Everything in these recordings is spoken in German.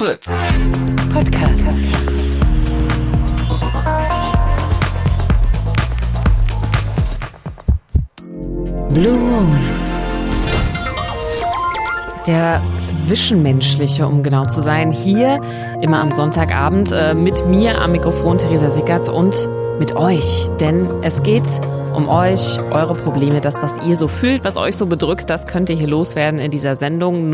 Fritz. Podcast. Blue Moon. Der Zwischenmenschliche, um genau zu sein, hier immer am Sonntagabend mit mir am Mikrofon Theresa Sickert und mit euch, denn es geht um euch, eure Probleme, das, was ihr so fühlt, was euch so bedrückt, das könnt ihr hier loswerden in dieser Sendung.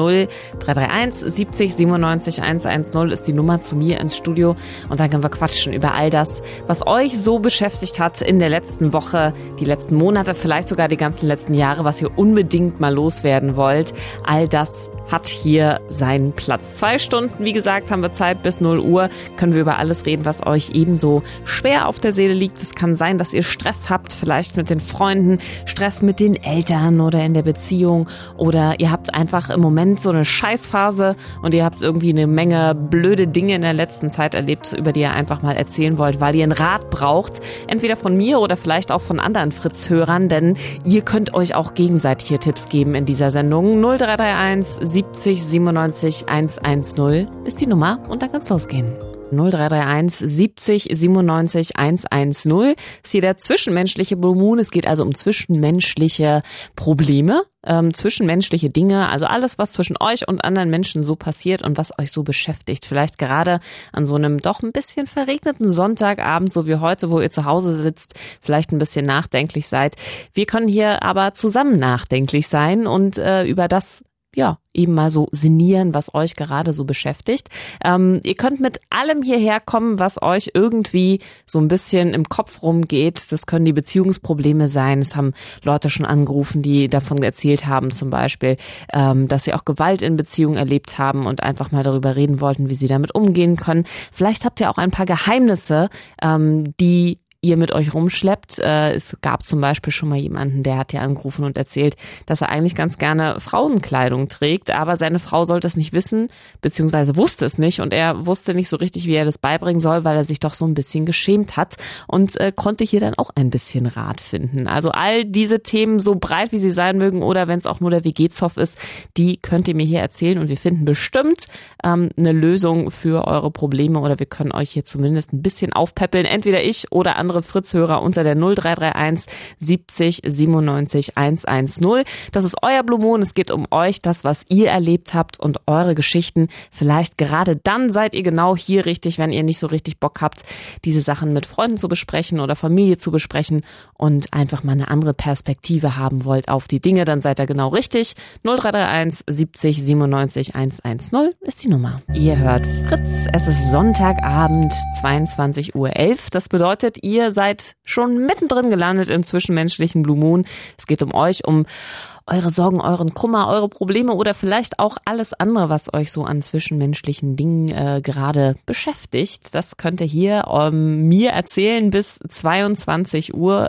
0331 70 97 110 ist die Nummer zu mir ins Studio und dann können wir quatschen über all das, was euch so beschäftigt hat in der letzten Woche, die letzten Monate, vielleicht sogar die ganzen letzten Jahre, was ihr unbedingt mal loswerden wollt. All das hat hier seinen Platz. 2 Stunden, wie gesagt, haben wir Zeit bis 0 Uhr, können wir über alles reden, was euch ebenso schwer auf der Seele liegt. Es kann sein, dass ihr Stress habt, vielleicht mit den Freunden, Stress mit den Eltern oder in der Beziehung oder ihr habt einfach im Moment so eine Scheißphase und ihr habt irgendwie eine Menge blöde Dinge in der letzten Zeit erlebt, über die ihr einfach mal erzählen wollt, weil ihr einen Rat braucht, entweder von mir oder vielleicht auch von anderen Fritz-Hörern, denn ihr könnt euch auch gegenseitig hier Tipps geben in dieser Sendung. 0331 70 97 110 ist die Nummer und dann kann's losgehen. 0331 70 97 110 ist hier der zwischenmenschliche Blue Moon. Es geht also um zwischenmenschliche Probleme, zwischenmenschliche Dinge, also alles, was zwischen euch und anderen Menschen so passiert und was euch so beschäftigt. Vielleicht gerade an so einem doch ein bisschen verregneten Sonntagabend, so wie heute, wo ihr zu Hause sitzt, vielleicht ein bisschen nachdenklich seid. Wir können hier aber zusammen nachdenklich sein und über das eben mal so sinnieren, was euch gerade so beschäftigt. Ihr könnt mit allem hierher kommen, was euch irgendwie so ein bisschen im Kopf rumgeht. Das können die Beziehungsprobleme sein. Es haben Leute schon angerufen, die davon erzählt haben, zum Beispiel, dass sie auch Gewalt in Beziehungen erlebt haben und einfach mal darüber reden wollten, wie sie damit umgehen können. Vielleicht habt ihr auch ein paar Geheimnisse, die ihr mit euch rumschleppt. Es gab zum Beispiel schon mal jemanden, der hat ja angerufen und erzählt, dass er eigentlich ganz gerne Frauenkleidung trägt, aber seine Frau sollte es nicht wissen, beziehungsweise wusste es nicht und er wusste nicht so richtig, wie er das beibringen soll, weil er sich doch so ein bisschen geschämt hat und konnte hier dann auch ein bisschen Rat finden. Also all diese Themen, so breit wie sie sein mögen oder wenn es auch nur der WG-Zoff ist, die könnt ihr mir hier erzählen und wir finden bestimmt eine Lösung für eure Probleme oder wir können euch hier zumindest ein bisschen aufpäppeln, entweder ich oder andere Fritz-Hörer unter der 0331 70 97 110. Das ist euer Blue Moon. Es geht um euch, das, was ihr erlebt habt und eure Geschichten. Vielleicht gerade dann seid ihr genau hier richtig, wenn ihr nicht so richtig Bock habt, diese Sachen mit Freunden zu besprechen oder Familie zu besprechen und einfach mal eine andere Perspektive haben wollt auf die Dinge, dann seid ihr genau richtig. 0331 70 97 110 ist die Nummer. Ihr hört Fritz. Es ist Sonntagabend, 22:11 Uhr. Das bedeutet, ihr seid schon mittendrin gelandet im zwischenmenschlichen Blue Moon. Es geht um euch, um eure Sorgen, euren Kummer, eure Probleme oder vielleicht auch alles andere, was euch so an zwischenmenschlichen Dingen gerade beschäftigt. Das könnt ihr hier mir erzählen bis 24 Uhr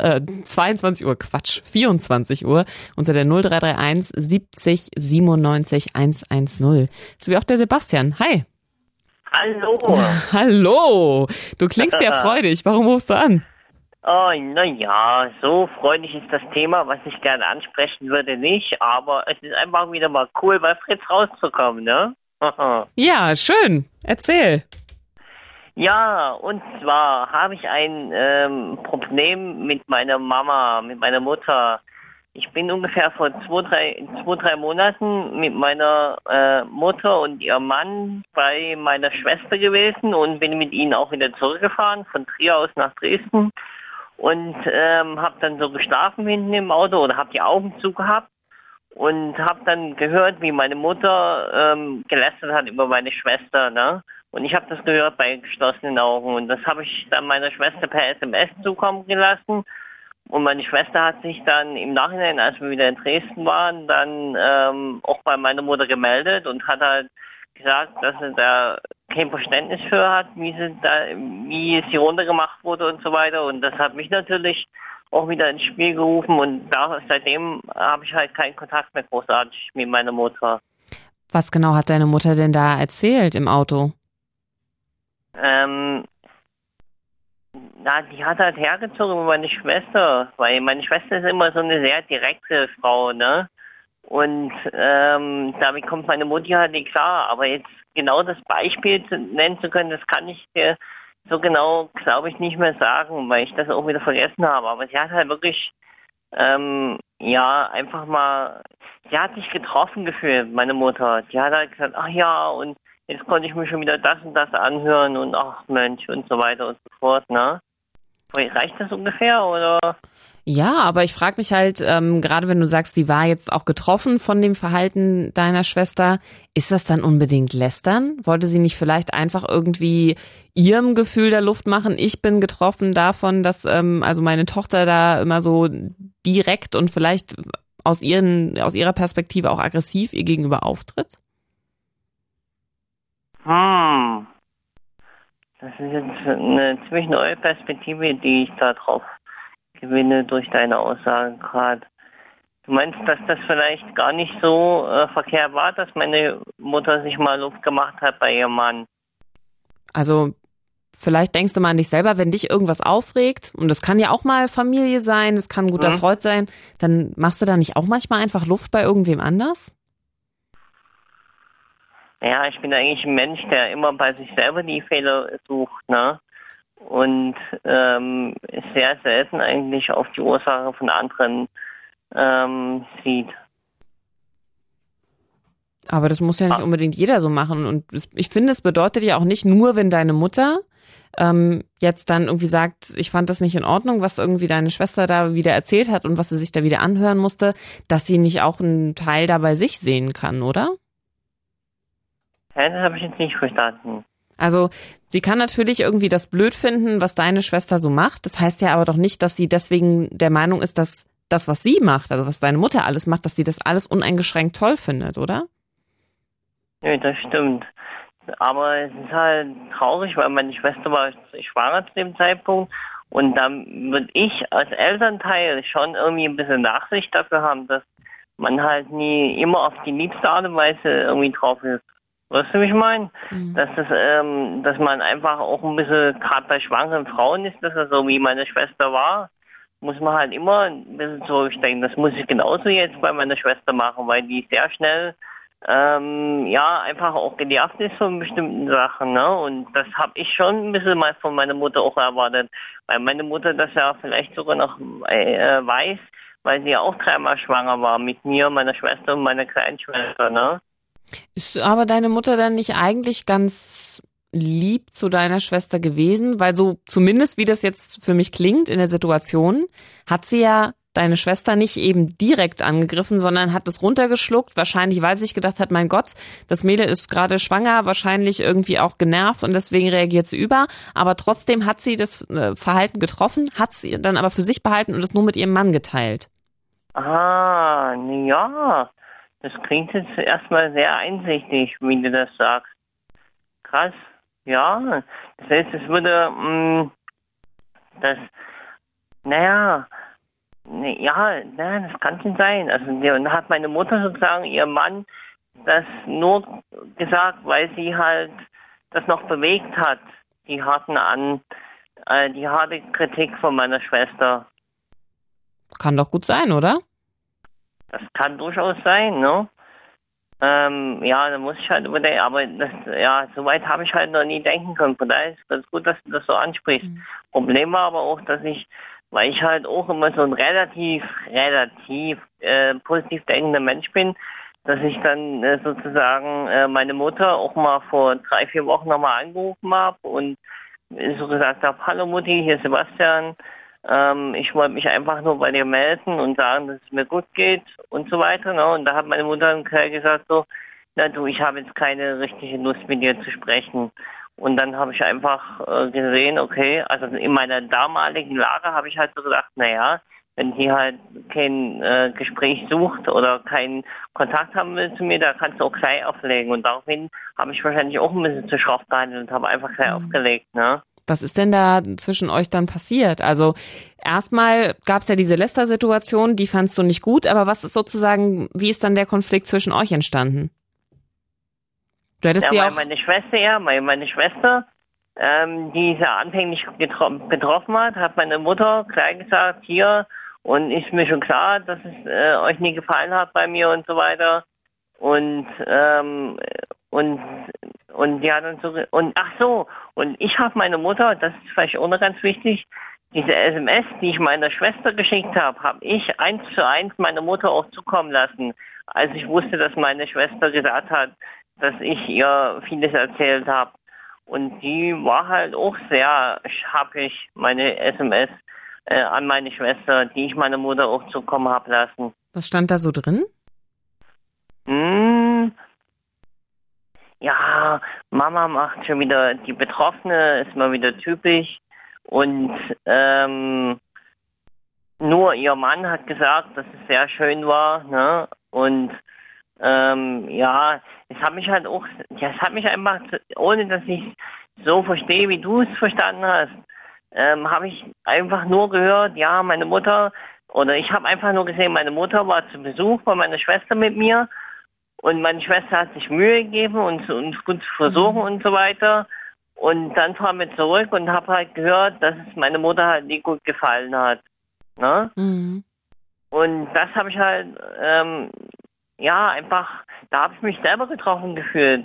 unter der 0331 70 97 110. So wie auch der Sebastian. Hi. Hallo. Hallo. Du klingst ja freudig. Warum rufst du an? Oh, naja, so freudig ist das Thema, was ich gerne ansprechen würde, nicht. Aber es ist einfach wieder mal cool, bei Fritz rauszukommen, ne? Ja, schön. Erzähl. Ja, und zwar habe ich ein Problem mit meiner Mama, mit meiner Mutter. Ich bin ungefähr vor zwei, drei Monaten mit meiner Mutter und ihrem Mann bei meiner Schwester gewesen und bin mit ihnen auch wieder zurückgefahren, von Trier aus nach Dresden. Und habe dann so geschlafen hinten im Auto oder habe die Augen zugehabt und habe dann gehört, wie meine Mutter gelästert hat über meine Schwester, ne? Und ich habe das gehört bei geschlossenen Augen und das habe ich dann meiner Schwester per SMS zukommen gelassen. Und meine Schwester hat sich dann im Nachhinein, als wir wieder in Dresden waren, dann auch bei meiner Mutter gemeldet und hat halt gesagt, dass sie da kein Verständnis für hat, wie sie runtergemacht wurde und so weiter. Und das hat mich natürlich auch wieder ins Spiel gerufen und seitdem habe ich halt keinen Kontakt mehr großartig mit meiner Mutter. Was genau hat deine Mutter denn da erzählt im Auto? Die hat halt hergezogen über meine Schwester, weil meine Schwester ist immer so eine sehr direkte Frau, ne? Und damit kommt meine Mutti halt nicht klar. Aber jetzt genau das Beispiel nennen zu können, das kann ich dir so genau, glaube ich, nicht mehr sagen, weil ich das auch wieder vergessen habe. Aber sie hat halt wirklich, einfach mal, sie hat sich getroffen gefühlt, meine Mutter. Die hat halt gesagt, ach ja, und jetzt konnte ich mir schon wieder das und das anhören und ach Mensch und so weiter und so fort, ne? Reicht das ungefähr, oder? Ja, aber ich frage mich halt, gerade wenn du sagst, die war jetzt auch getroffen von dem Verhalten deiner Schwester, ist das dann unbedingt lästern? Wollte sie nicht vielleicht einfach irgendwie ihrem Gefühl der Luft machen? Ich bin getroffen davon, dass also meine Tochter da immer so direkt und vielleicht aus ihrer Perspektive auch aggressiv ihr gegenüber auftritt? Das ist jetzt eine ziemlich neue Perspektive, die ich da drauf gewinne durch deine Aussagen gerade. Du meinst, dass das vielleicht gar nicht so verkehrt war, dass meine Mutter sich mal Luft gemacht hat bei ihrem Mann? Also vielleicht denkst du mal an dich selber, wenn dich irgendwas aufregt, und das kann ja auch mal Familie sein, das kann ein guter Freund sein, dann machst du da nicht auch manchmal einfach Luft bei irgendwem anders? Ja, ich bin eigentlich ein Mensch, der immer bei sich selber die Fehler sucht, ne? Und sehr selten eigentlich auf die Ursache von anderen sieht. Aber das muss ja nicht unbedingt jeder so machen. Und ich finde, es bedeutet ja auch nicht nur, wenn deine Mutter jetzt dann irgendwie sagt, ich fand das nicht in Ordnung, was irgendwie deine Schwester da wieder erzählt hat und was sie sich da wieder anhören musste, dass sie nicht auch einen Teil da bei sich sehen kann, oder? Ja, das habe ich jetzt nicht verstanden. Also sie kann natürlich irgendwie das blöd finden, was deine Schwester so macht. Das heißt ja aber doch nicht, dass sie deswegen der Meinung ist, dass das, was sie macht, also was deine Mutter alles macht, dass sie das alles uneingeschränkt toll findet, oder? Ja, das stimmt. Aber es ist halt traurig, weil meine Schwester war schwanger zu dem Zeitpunkt und dann würde ich als Elternteil schon irgendwie ein bisschen Nachsicht dafür haben, dass man halt nie immer auf die liebste Art und Weise irgendwie drauf ist. Weißt du, wie ich meine? Dass man einfach auch ein bisschen, gerade bei schwangeren Frauen ist das ja so, wie meine Schwester war, muss man halt immer ein bisschen zurückdenken. Das muss ich genauso jetzt bei meiner Schwester machen, weil die sehr schnell einfach auch genervt ist von bestimmten Sachen, ne? Und das habe ich schon ein bisschen mal von meiner Mutter auch erwartet, weil meine Mutter das ja vielleicht sogar noch weiß, weil sie ja auch 3-mal schwanger war mit mir, meiner Schwester und meiner kleinen Schwester, ne? Ist aber deine Mutter dann nicht eigentlich ganz lieb zu deiner Schwester gewesen? Weil so zumindest, wie das jetzt für mich klingt in der Situation, hat sie ja deine Schwester nicht eben direkt angegriffen, sondern hat es runtergeschluckt, wahrscheinlich weil sie sich gedacht hat, mein Gott, das Mädel ist gerade schwanger, wahrscheinlich irgendwie auch genervt und deswegen reagiert sie über, aber trotzdem hat sie das Verhalten getroffen, hat sie dann aber für sich behalten und es nur mit ihrem Mann geteilt. Ah, ja, das klingt jetzt erstmal sehr einsichtig, wie du das sagst. Krass, ja, das heißt, es würde, naja, das kann schon sein. Also da hat meine Mutter sozusagen ihrem Mann das nur gesagt, weil sie halt das noch bewegt hat, die die harte Kritik von meiner Schwester. Kann doch gut sein, oder? Das kann durchaus sein, ne? Da muss ich halt überdenken, aber so weit habe ich halt noch nie denken können. Von daher ist es gut, dass du das so ansprichst. Problem war aber auch, weil ich halt auch immer so ein relativ positiv denkender Mensch bin, dass ich dann sozusagen meine Mutter auch mal vor 3-4 Wochen nochmal angerufen habe und so gesagt habe, hallo Mutti, hier ist Sebastian, ich wollte mich einfach nur bei dir melden und sagen, dass es mir gut geht und so weiter. Ne? Und da hat meine Mutter dann gesagt so, na du, ich habe jetzt keine richtige Lust mit dir zu sprechen. Und dann habe ich einfach gesehen, okay, also in meiner damaligen Lage habe ich halt so gedacht, naja, wenn die halt kein Gespräch sucht oder keinen Kontakt haben will zu mir, da kannst du auch gleich auflegen. Und daraufhin habe ich wahrscheinlich auch ein bisschen zu schroff gehandelt und habe einfach gleich aufgelegt, ne? Was ist denn da zwischen euch dann passiert? Also erstmal gab es ja diese Läster-Situation, die fandst du nicht gut, aber was ist sozusagen, wie ist dann der Konflikt zwischen euch entstanden? Du hättest meine Schwester, die ist ja anfänglich betroffen hat meine Mutter gleich gesagt, hier, Und ist mir schon klar, dass es euch nie gefallen hat bei mir und so weiter. Und die hat dann so, und ach so, und ich habe meine Mutter, das ist vielleicht auch noch ganz wichtig, diese SMS, die ich meiner Schwester geschickt habe ich 1:1 meiner Mutter auch zukommen lassen, als ich wusste, dass meine Schwester gesagt hat, dass ich ihr vieles erzählt habe. Und die war halt auch sehr happig, meine SMS an meine Schwester, die ich meiner Mutter auch zukommen habe lassen. Was stand da so drin? Ja, Mama macht schon wieder die Betroffene, ist mal wieder typisch. Und nur ihr Mann hat gesagt, dass es sehr schön war, ne? Und ja, es hat mich halt auch, ja, es hat mich einfach, ohne dass ich so verstehe, wie du es verstanden hast, habe ich einfach nur gehört, ja, meine Mutter, oder ich habe einfach nur gesehen, meine Mutter war zu Besuch bei meiner Schwester mit mir und meine Schwester hat sich Mühe gegeben, uns gut zu versorgen und so weiter. Und dann fahren wir zurück und habe halt gehört, dass es meine Mutter halt nie gut gefallen hat. Ne? Mhm. Und das habe ich halt, ja, einfach, da habe ich mich selber getroffen gefühlt.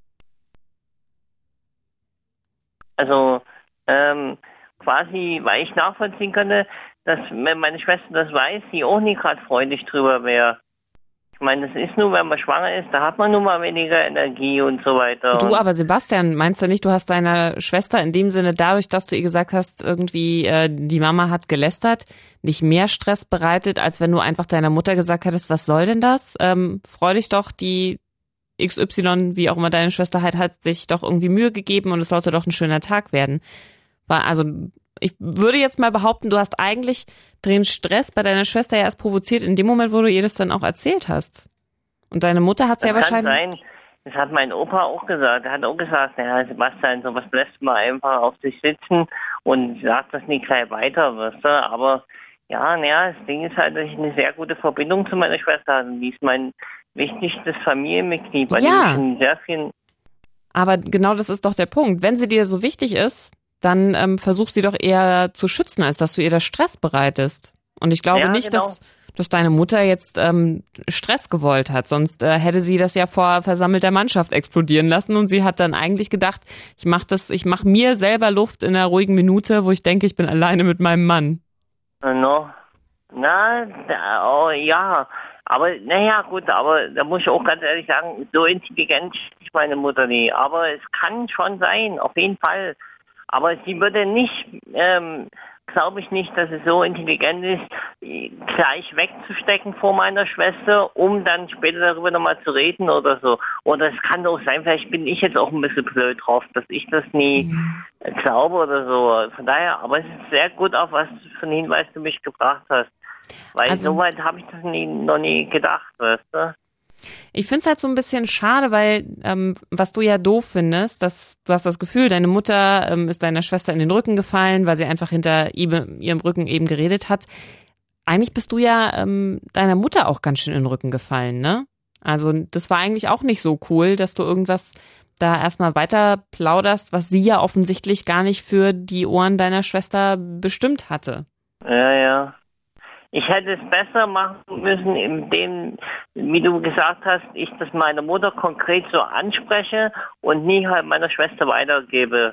Also, quasi, weil ich nachvollziehen könnte, dass, wenn meine Schwester das weiß, sie auch nie gerade freudig drüber wäre. Ich meine, das ist nur, wenn man schwanger ist, da hat man nun mal weniger Energie und so weiter. Du, aber Sebastian, meinst du nicht, du hast deiner Schwester in dem Sinne dadurch, dass du ihr gesagt hast, irgendwie die Mama hat gelästert, nicht mehr Stress bereitet, als wenn du einfach deiner Mutter gesagt hättest, was soll denn das? Freu dich doch, die XY, wie auch immer deine Schwester hat sich doch irgendwie Mühe gegeben und es sollte doch ein schöner Tag werden. Also ich würde jetzt mal behaupten, du hast eigentlich den Stress bei deiner Schwester ja erst provoziert in dem Moment, wo du ihr das dann auch erzählt hast. Und deine Mutter hat es ja wahrscheinlich... Kann sein. Das hat mein Opa auch gesagt. Er hat auch gesagt, naja, Sebastian, sowas lässt man einfach auf sich sitzen und sagt das nicht gleich weiter, weißt du. Aber ja, naja, das Ding ist halt, dass ich eine sehr gute Verbindung zu meiner Schwester habe. Die ist mein wichtigstes Familienmitglied, bei dem ich schon sehr viel... Aber genau das ist doch der Punkt. Wenn sie dir so wichtig ist, dann versuch sie doch eher zu schützen, als dass du ihr das Stress bereitest. Und ich glaube nicht, genau, dass deine Mutter jetzt Stress gewollt hat. Sonst hätte sie das ja vor versammelter Mannschaft explodieren lassen. Und sie hat dann eigentlich gedacht, ich mach mir selber Luft in einer ruhigen Minute, wo ich denke, ich bin alleine mit meinem Mann. No. Ja. Aber, naja, gut, aber da muss ich auch ganz ehrlich sagen, so intelligent ist meine Mutter nie. Aber es kann schon sein, auf jeden Fall. Aber sie würde nicht, glaube ich nicht, dass sie so intelligent ist, gleich wegzustecken vor meiner Schwester, um dann später darüber nochmal zu reden oder so. Oder es kann auch sein, vielleicht bin ich jetzt auch ein bisschen blöd drauf, dass ich das nie glaube oder so. Von daher, aber es ist sehr gut, auf was für einen Hinweis du mich gebracht hast. Weil soweit habe ich das noch nie gedacht, weißt du? Ich finde es halt so ein bisschen schade, weil was du ja doof findest, dass du hast das Gefühl, deine Mutter ist deiner Schwester in den Rücken gefallen, weil sie einfach hinter ihrem Rücken eben geredet hat. Eigentlich bist du ja deiner Mutter auch ganz schön in den Rücken gefallen, ne? Also das war eigentlich auch nicht so cool, dass du irgendwas da erstmal weiter plauderst, was sie ja offensichtlich gar nicht für die Ohren deiner Schwester bestimmt hatte. Ja. Ich hätte es besser machen müssen, indem, wie du gesagt hast, ich das meiner Mutter konkret so anspreche und nie halt meiner Schwester weitergebe.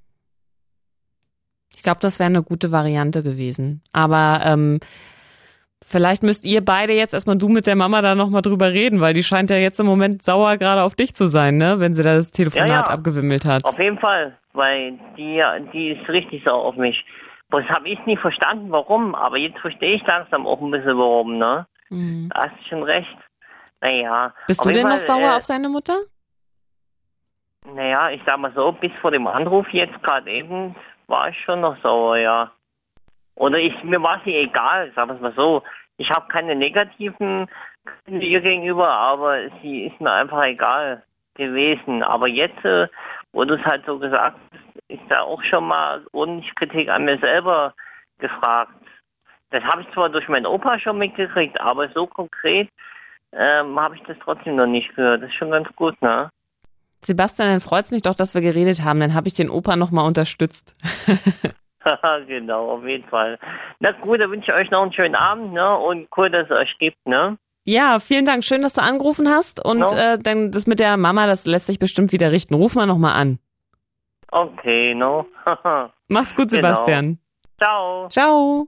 Ich glaube, das wäre eine gute Variante gewesen. Aber vielleicht müsst ihr beide jetzt erstmal du mit der Mama da nochmal drüber reden, weil die scheint ja jetzt im Moment sauer gerade auf dich zu sein, ne? Wenn sie da das Telefonat abgewimmelt hat. Auf jeden Fall, weil die ist richtig sauer auf mich. Das habe ich nie verstanden, warum, aber jetzt verstehe ich langsam auch ein bisschen, warum, ne? Mhm. Da hast du schon recht. Naja. Bist du denn noch sauer auf deine Mutter? Naja, ich sag mal so, bis vor dem Anruf jetzt gerade eben war ich schon noch sauer, ja. Oder mir war sie egal, sagen wir es mal so. Ich habe keine negativen ihr gegenüber, aber sie ist mir einfach egal gewesen. Aber jetzt, wo du es halt so gesagt hast, ist da auch schon mal ordentlich Kritik an mir selber gefragt. Das habe ich zwar durch meinen Opa schon mitgekriegt, aber so konkret habe ich das trotzdem noch nicht gehört. Das ist schon ganz gut, ne? Sebastian, dann freut's mich doch, dass wir geredet haben. Dann habe ich den Opa nochmal unterstützt. Haha, genau, auf jeden Fall. Na gut, dann wünsche ich euch noch einen schönen Abend, ne? Und cool, dass es euch gibt, ne? Ja, vielen Dank. Schön, dass du angerufen hast. Und No? dann das mit der Mama, das lässt sich bestimmt wieder richten. Ruf mal nochmal an. Okay, no? Mach's gut, Genau. Sebastian. Ciao. Ciao.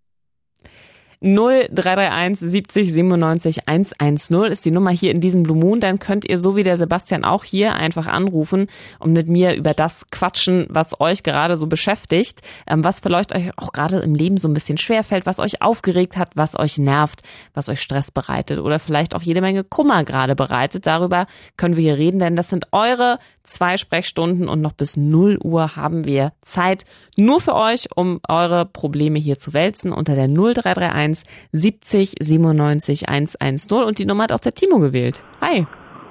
0331 70 97 110 ist die Nummer hier in diesem Blue Moon. Dann könnt ihr so wie der Sebastian auch hier einfach anrufen und mit mir über das quatschen, was euch gerade so beschäftigt, was vielleicht euch auch gerade im Leben so ein bisschen schwerfällt, was euch aufgeregt hat, was euch nervt, was euch Stress bereitet oder vielleicht auch jede Menge Kummer gerade bereitet. Darüber können wir hier reden, denn das sind eure 2 Sprechstunden und noch bis 0 Uhr haben wir Zeit nur für euch, um eure Probleme hier zu wälzen unter der 0331 70 97 110 und die Nummer hat auch der Timo gewählt. Hi.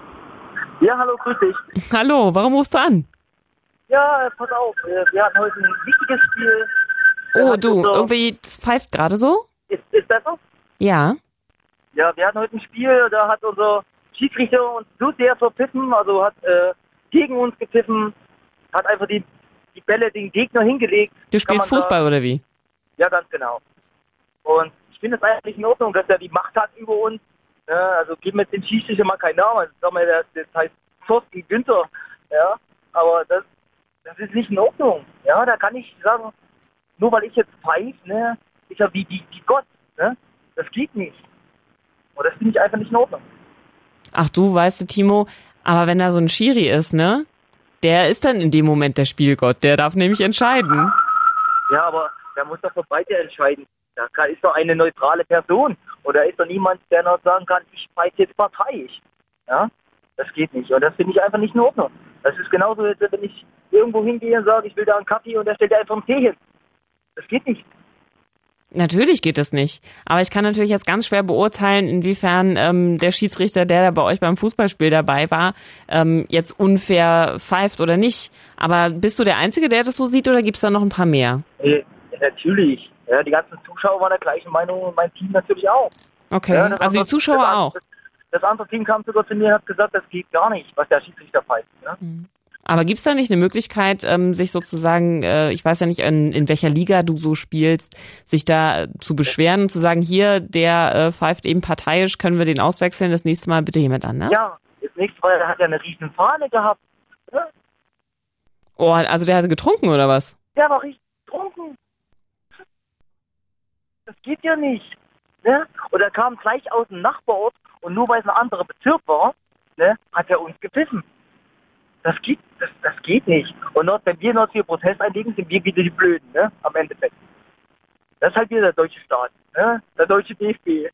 Ja, hallo, grüß dich. Hallo, warum rufst du an? Ja, pass auf, wir hatten heute ein wichtiges Spiel. Oh, du, irgendwie, das pfeift gerade so? Ist besser? Ja. Ja, wir hatten heute ein Spiel, da hat unser Schiedsrichter uns so sehr verpfiffen, also hat gegen uns gepfiffen, hat einfach die Bälle den Gegner hingelegt. Du spielst Fußball oder wie? Ja, ganz genau. Und ich finde es eigentlich in Ordnung, dass er die Macht hat über uns. Ja, also geben wir jetzt den Schiedsrichter mal keinen Namen. Sagen wir, das heißt Thorsten Günther. Ja, aber das ist nicht in Ordnung. Ja, da kann ich sagen, nur weil ich jetzt pfeife, ne, ist ja wie Gott. Ne? Das geht nicht. Und das finde ich einfach nicht in Ordnung. Ach du, weißt du, Timo, aber wenn da so ein Schiri ist, ne, der ist dann in dem Moment der Spielgott. Der darf nämlich entscheiden. Ja, aber der muss doch für beide entscheiden. Da ist doch eine neutrale Person. Oder ist doch niemand, der noch sagen kann, ich pfeife jetzt parteiisch. Ja, das geht nicht. Und das finde ich einfach nicht in Ordnung. Das ist genauso, als wenn ich irgendwo hingehe und sage, ich will da einen Kaffee und der stellt einfach einen Tee hin. Das geht nicht. Natürlich geht das nicht. Aber ich kann natürlich jetzt ganz schwer beurteilen, inwiefern der Schiedsrichter, der da bei euch beim Fußballspiel dabei war, jetzt unfair pfeift oder nicht. Aber bist du der Einzige, der das so sieht, oder gibt's da noch ein paar mehr? Natürlich. Ja, die ganzen Zuschauer waren der gleichen Meinung und mein Team natürlich auch. Okay, ja, also die Zuschauer auch. Das andere Team kam sogar zu mir und hat gesagt, das geht gar nicht, was der Schiedsrichter pfeift. Ja? Aber gibt's da nicht eine Möglichkeit, sich sozusagen, ich weiß ja nicht, in welcher Liga du so spielst, sich da zu beschweren und zu sagen, hier, der pfeift eben parteiisch, können wir den auswechseln, das nächste Mal bitte jemand anders? Ja, das nächste Mal hat er eine riesen Fahne gehabt. Ja? Oh, also der hat getrunken oder was? Der war richtig betrunken. Das geht ja nicht. Ne? Und er kam gleich aus dem Nachbarort und nur weil es ein anderer Bezirk war, ne, hat er uns gepfiffen. Das geht nicht. Und wenn wir noch hier Protest einlegen, sind wir wieder die Blöden, ne? Am Endeffekt. Das ist halt wieder der deutsche Staat, ne? Der deutsche DFB.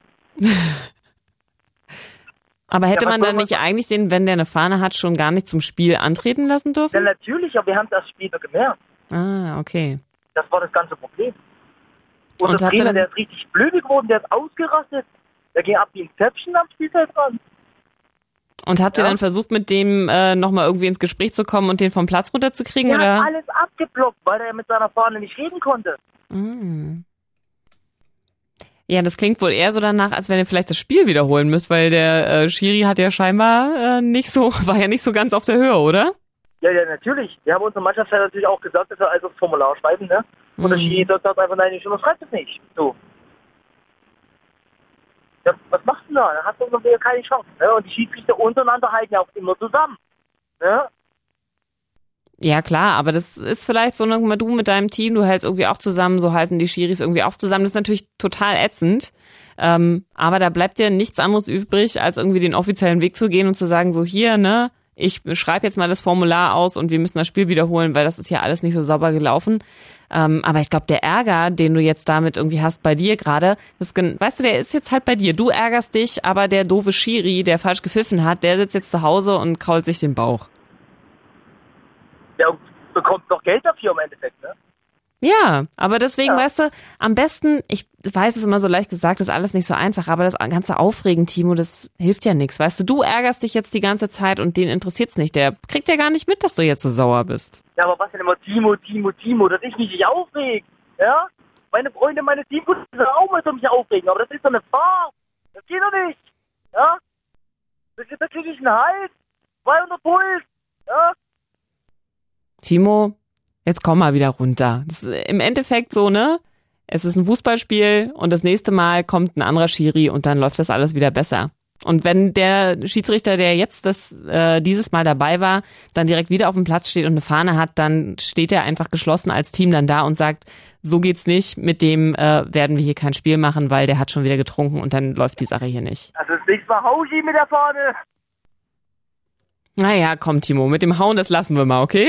Aber hätte man dann nicht eigentlich den, wenn der eine Fahne hat, schon gar nicht zum Spiel antreten lassen dürfen? Ja, natürlich, aber wir haben das Spiel gemerkt. Ah, okay. Das war das ganze Problem. Unser Trainer, der ist richtig blöde geworden, der ist ausgerastet. Der ging ab wie ein Zäpfchen am Spielfeld dran. Und habt ihr dann versucht, mit dem nochmal irgendwie ins Gespräch zu kommen und den vom Platz runterzukriegen? Der hat alles abgeblockt, weil er mit seiner Fahne nicht reden konnte. Ja, das klingt wohl eher so danach, als wenn ihr vielleicht das Spiel wiederholen müsst, weil der Schiri hat ja scheinbar war ja nicht so ganz auf der Höhe, oder? Ja, natürlich. Wir haben unserer Mannschaft natürlich auch gesagt, dass wir also das Formular schreiben, ne? Und der Schiri sagt einfach, nein, ich schreibt es nicht. So. Ja, was machst du da? Da hast du wieder keine Chance. Ne? Und die Schiedsrichter untereinander halten ja auch immer zusammen. Ne? Ja, klar, aber das ist vielleicht so, du mit deinem Team, du hältst irgendwie auch zusammen, so halten die Schiris irgendwie auch zusammen. Das ist natürlich total ätzend. Aber da bleibt dir nichts anderes übrig, als irgendwie den offiziellen Weg zu gehen und zu sagen, so hier, ne, ich schreibe jetzt mal das Formular aus und wir müssen das Spiel wiederholen, weil das ist ja alles nicht so sauber gelaufen. Aber ich glaube, der Ärger, den du jetzt damit irgendwie hast bei dir gerade, weißt du, der ist jetzt halt bei dir. Du ärgerst dich, aber der doofe Schiri, der falsch gepfiffen hat, der sitzt jetzt zu Hause und krault sich den Bauch. Ja, und bekommt noch Geld dafür im Endeffekt, ne? Ja, aber deswegen, weißt du, am besten, ich weiß es immer so leicht gesagt, ist alles nicht so einfach, aber das ganze Aufregen, Timo, das hilft ja nichts. Weißt du ärgerst dich jetzt die ganze Zeit und den interessiert's nicht. Der kriegt ja gar nicht mit, dass du jetzt so sauer bist. Ja, aber was denn immer Timo, dass ich mich nicht aufreg, ja? Meine Freunde, meine Teamkollegen sagen auch mal, mich aufregen, aber das ist doch eine Farce. Das geht doch nicht, ja? Da kriege ich einen Hals, 200 Puls, ja? Timo, Jetzt komm mal wieder runter. Das ist im Endeffekt so, ne? Es ist ein Fußballspiel und das nächste Mal kommt ein anderer Schiri und dann läuft das alles wieder besser. Und wenn der Schiedsrichter, der jetzt dieses Mal dabei war, dann direkt wieder auf dem Platz steht und eine Fahne hat, dann steht er einfach geschlossen als Team dann da und sagt, so geht's nicht, mit dem werden wir hier kein Spiel machen, weil der hat schon wieder getrunken und dann läuft die Sache hier nicht. Also das nächste Mal hau ich ihn mit der Fahne. Naja, komm Timo, mit dem Hauen, das lassen wir mal, okay?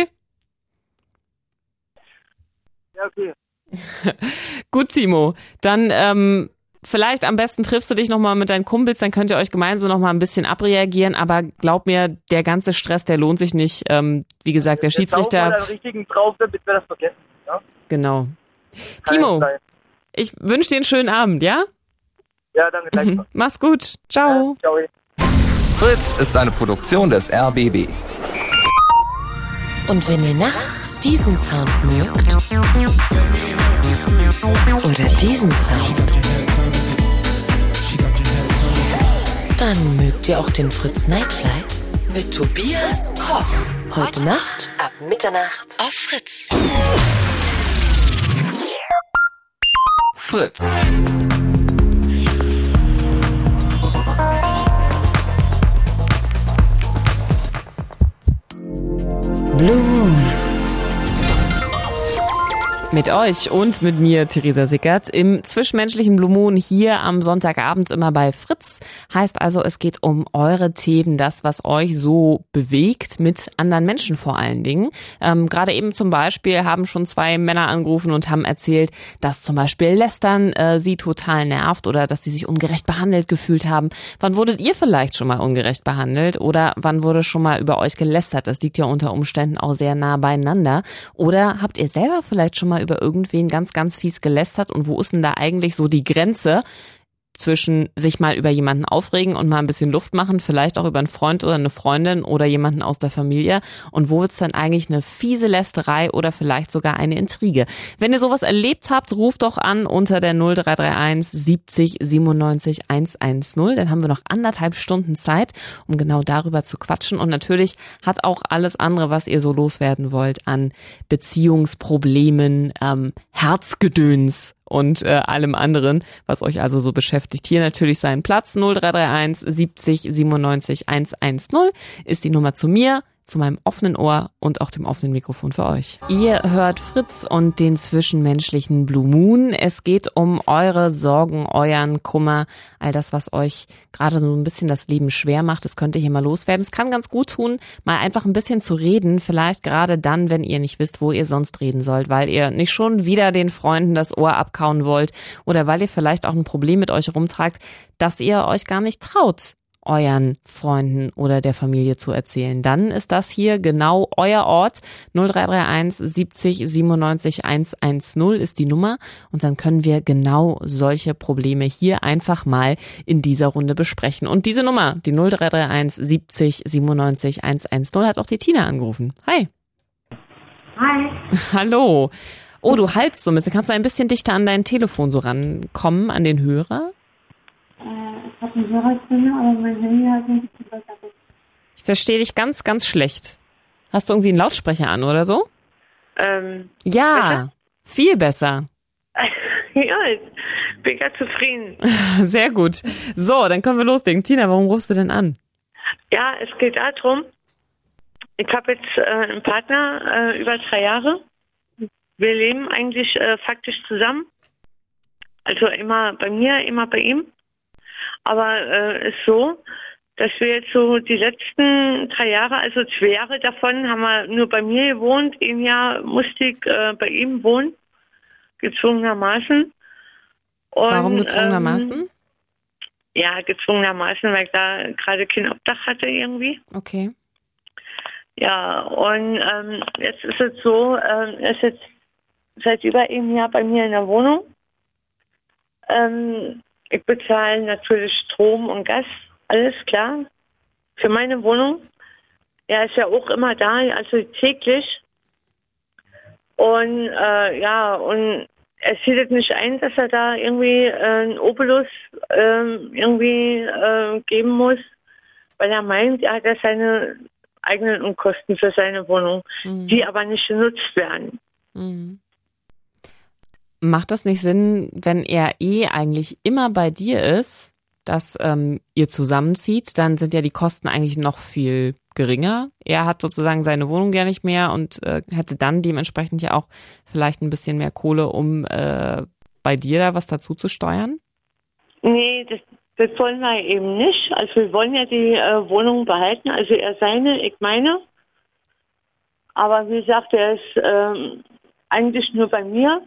Ja, okay. Gut, Timo, dann vielleicht am besten triffst du dich nochmal mit deinen Kumpels, dann könnt ihr euch gemeinsam nochmal ein bisschen abreagieren, aber glaub mir, der ganze Stress, der lohnt sich nicht. Wie gesagt, der Schiedsrichter... Jetzt einen richtigen drauf, damit wir das vergessen. Ja? Genau. Timo, ich wünsche dir einen schönen Abend, ja? Ja, danke gleichfalls. Mach's gut. Ciao. Ja, ciao. Fritz ist eine Produktion des RBB. Und wenn ihr nachts diesen Sound mögt oder diesen Sound, dann mögt ihr auch den Fritz Night Flight mit Tobias Koch. Heute Nacht ab Mitternacht auf Fritz. Fritz. Blue Moon. Mit euch und mit mir, Theresa Sickert, im zwischenmenschlichen Blue Moon hier am Sonntagabend immer bei Fritz. Heißt also, es geht um eure Themen, das, was euch so bewegt, mit anderen Menschen vor allen Dingen. Gerade eben zum Beispiel haben schon 2 Männer angerufen und haben erzählt, dass zum Beispiel Lästern sie total nervt oder dass sie sich ungerecht behandelt gefühlt haben. Wann wurdet ihr vielleicht schon mal ungerecht behandelt oder wann wurde schon mal über euch gelästert? Das liegt ja unter Umständen auch sehr nah beieinander. Oder habt ihr selber vielleicht schon mal über irgendwen ganz, ganz fies gelästert und wo ist denn da eigentlich so die Grenze zwischen sich mal über jemanden aufregen und mal ein bisschen Luft machen, vielleicht auch über einen Freund oder eine Freundin oder jemanden aus der Familie und wo wird's dann eigentlich eine fiese Lästerei oder vielleicht sogar eine Intrige? Wenn ihr sowas erlebt habt, ruft doch an unter der 0331 70 97 110, dann haben wir noch 1,5 Stunden Zeit, um genau darüber zu quatschen und natürlich hat auch alles andere, was ihr so loswerden wollt an Beziehungsproblemen, Herzgedöns und allem anderen, was euch also so beschäftigt. Hier natürlich seinen Platz 0331 70 97 110 ist die Nummer zu mir, zu meinem offenen Ohr und auch dem offenen Mikrofon für euch. Ihr hört Fritz und den zwischenmenschlichen Blue Moon. Es geht um eure Sorgen, euren Kummer, all das, was euch gerade so ein bisschen das Leben schwer macht. Das könnt ihr hier mal loswerden. Es kann ganz gut tun, mal einfach ein bisschen zu reden. Vielleicht gerade dann, wenn ihr nicht wisst, wo ihr sonst reden sollt, weil ihr nicht schon wieder den Freunden das Ohr abkauen wollt oder weil ihr vielleicht auch ein Problem mit euch rumtragt, dass ihr euch gar nicht traut, euren Freunden oder der Familie zu erzählen. Dann ist das hier genau euer Ort. 0331 70 97 110 ist die Nummer und dann können wir genau solche Probleme hier einfach mal in dieser Runde besprechen. Und diese Nummer, die 0331 70 97 110, hat auch die Tina angerufen. Hi. Hi. Hallo. Oh, du haltst so ein bisschen. Kannst du ein bisschen dichter an dein Telefon so rankommen, an den Hörer? Ich habe einen Hörer drin, aber mein Handy hat ein bisschen besser. Ich verstehe dich ganz, ganz schlecht. Hast du irgendwie einen Lautsprecher an oder so? Ja, besser? Viel besser. Ja, ich bin ganz zufrieden. Sehr gut. So, dann können wir loslegen. Tina, warum rufst du denn an? Ja, es geht darum, ich habe jetzt einen Partner über 3 Jahre. Wir leben eigentlich faktisch zusammen. Also immer bei mir, immer bei ihm. Aber ist so, dass wir jetzt so die letzten 3 Jahre, also 2 Jahre davon, haben wir nur bei mir gewohnt. 1 Jahr musste ich bei ihm wohnen, gezwungenermaßen. Und, warum gezwungenermaßen? Ja, gezwungenermaßen, weil ich da gerade kein Obdach hatte irgendwie. Okay. Ja, und jetzt ist es so, er ist jetzt seit über 1 Jahr bei mir in der Wohnung. Ich bezahle natürlich Strom und Gas, alles klar, für meine Wohnung. Er ist ja auch immer da, also täglich. Und ja, und er sieht es nicht ein, dass er da irgendwie einen Obolus irgendwie geben muss, weil er meint, er hat ja seine eigenen Unkosten für seine Wohnung, die aber nicht genutzt werden. Mhm. Macht das nicht Sinn, wenn er eigentlich immer bei dir ist, dass ihr zusammenzieht, dann sind ja die Kosten eigentlich noch viel geringer. Er hat sozusagen seine Wohnung ja nicht mehr und hätte dann dementsprechend ja auch vielleicht ein bisschen mehr Kohle, um bei dir da was dazu zu steuern? Nee, das wollen wir eben nicht. Also wir wollen ja die Wohnung behalten, also er seine, ich meine. Aber wie gesagt, er ist eigentlich nur bei mir.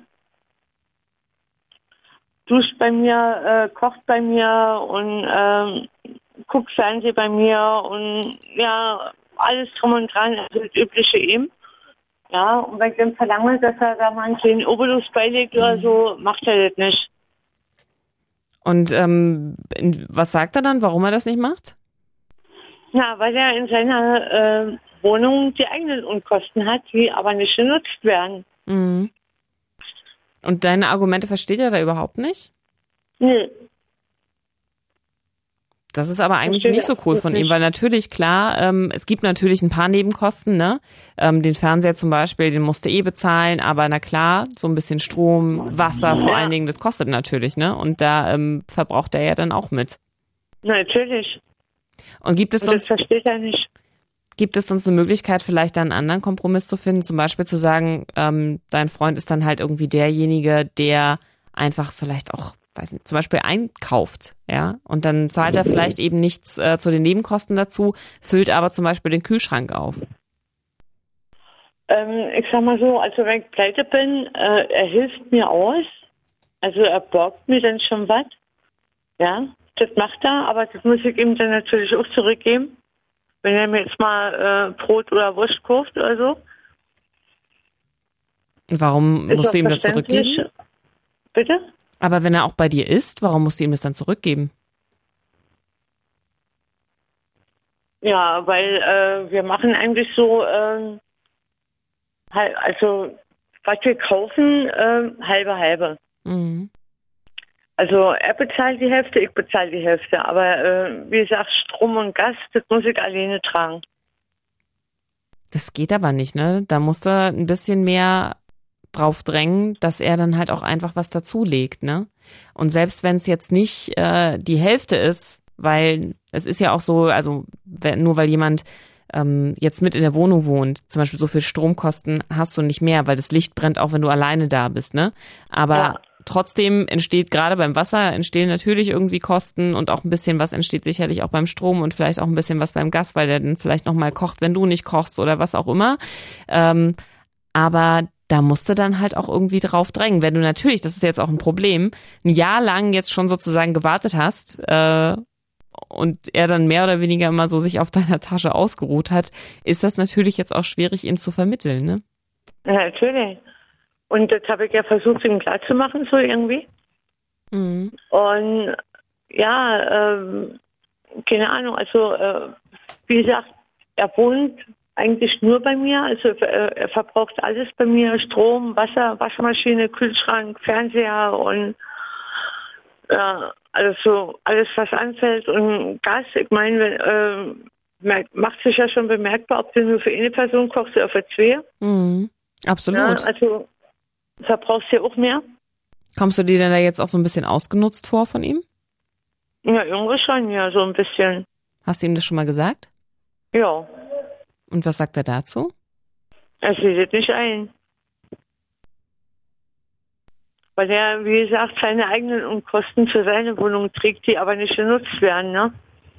Duscht bei mir, kocht bei mir und guckt Fernsehen bei mir und ja, alles drum und dran, also das Übliche eben. Ja, und wenn ich dann verlange, dass er da mal einen kleinen Obolus beilegt oder so, macht er das nicht. Und was sagt er dann, warum er das nicht macht? Ja, weil er in seiner Wohnung die eigenen Unkosten hat, die aber nicht genutzt werden. Mhm. Und deine Argumente versteht er da überhaupt nicht? Nee. Das ist aber eigentlich nicht so cool von ihm, weil natürlich, klar, es gibt natürlich ein paar Nebenkosten, ne? Den Fernseher zum Beispiel, den musst du bezahlen, aber na klar, so ein bisschen Strom, Wasser vor allen Dingen, das kostet natürlich, ne? Und da verbraucht er ja dann auch mit. Natürlich. Und gibt es das versteht er nicht. Gibt es uns eine Möglichkeit, vielleicht da einen anderen Kompromiss zu finden? Zum Beispiel zu sagen, dein Freund ist dann halt irgendwie derjenige, der einfach vielleicht auch, weiß nicht, zum Beispiel einkauft, ja? Und dann zahlt er vielleicht eben nichts zu den Nebenkosten dazu, füllt aber zum Beispiel den Kühlschrank auf. Ich sag mal so, also wenn ich pleite bin, er hilft mir aus. Also er borgt mir dann schon was. Ja, das macht er, aber das muss ich ihm dann natürlich auch zurückgeben. Wenn er mir jetzt mal Brot oder Wurst kauft oder so. Warum musst du ihm das zurückgeben? Bitte? Aber wenn er auch bei dir ist, warum musst du ihm das dann zurückgeben? Ja, weil wir machen eigentlich so, also was wir kaufen, halbe. Mhm. Also er bezahlt die Hälfte, ich bezahle die Hälfte. Aber wie gesagt, Strom und Gas, das muss ich alleine tragen. Das geht aber nicht, ne? Da musst du ein bisschen mehr drauf drängen, dass er dann halt auch einfach was dazulegt, ne? Und selbst wenn es jetzt nicht die Hälfte ist, weil es ist ja auch so, also nur weil jemand jetzt mit in der Wohnung wohnt, zum Beispiel so viel Stromkosten hast du nicht mehr, weil das Licht brennt auch, wenn du alleine da bist, ne? Aber trotzdem entsteht gerade beim Wasser, entstehen natürlich irgendwie Kosten und auch ein bisschen was entsteht sicherlich auch beim Strom und vielleicht auch ein bisschen was beim Gas, weil der dann vielleicht nochmal kocht, wenn du nicht kochst oder was auch immer. Aber da musst du dann halt auch irgendwie drauf drängen. Wenn du natürlich, das ist jetzt auch ein Problem, ein Jahr lang jetzt schon sozusagen gewartet hast und er dann mehr oder weniger immer so sich auf deiner Tasche ausgeruht hat, ist das natürlich jetzt auch schwierig, ihm zu vermitteln, ne? Ja, natürlich. Und das habe ich ja versucht, ihm klar zu machen, so irgendwie. Mhm. Und ja, keine Ahnung, also wie gesagt, er wohnt eigentlich nur bei mir, also er verbraucht alles bei mir, Strom, Wasser, Waschmaschine, Kühlschrank, Fernseher und also alles, was anfällt und Gas, ich meine, macht sich ja schon bemerkbar, ob du nur für eine Person kochst oder für zwei. Mhm. Absolut. Ja, also verbrauchst du ja auch mehr. Kommst du dir denn da jetzt auch so ein bisschen ausgenutzt vor von ihm? Ja, irgendwie schon, ja, so ein bisschen. Hast du ihm das schon mal gesagt? Ja. Und was sagt er dazu? Er sieht es nicht ein. Weil er, wie gesagt, seine eigenen Unkosten für seine Wohnung trägt, die aber nicht genutzt werden, ne?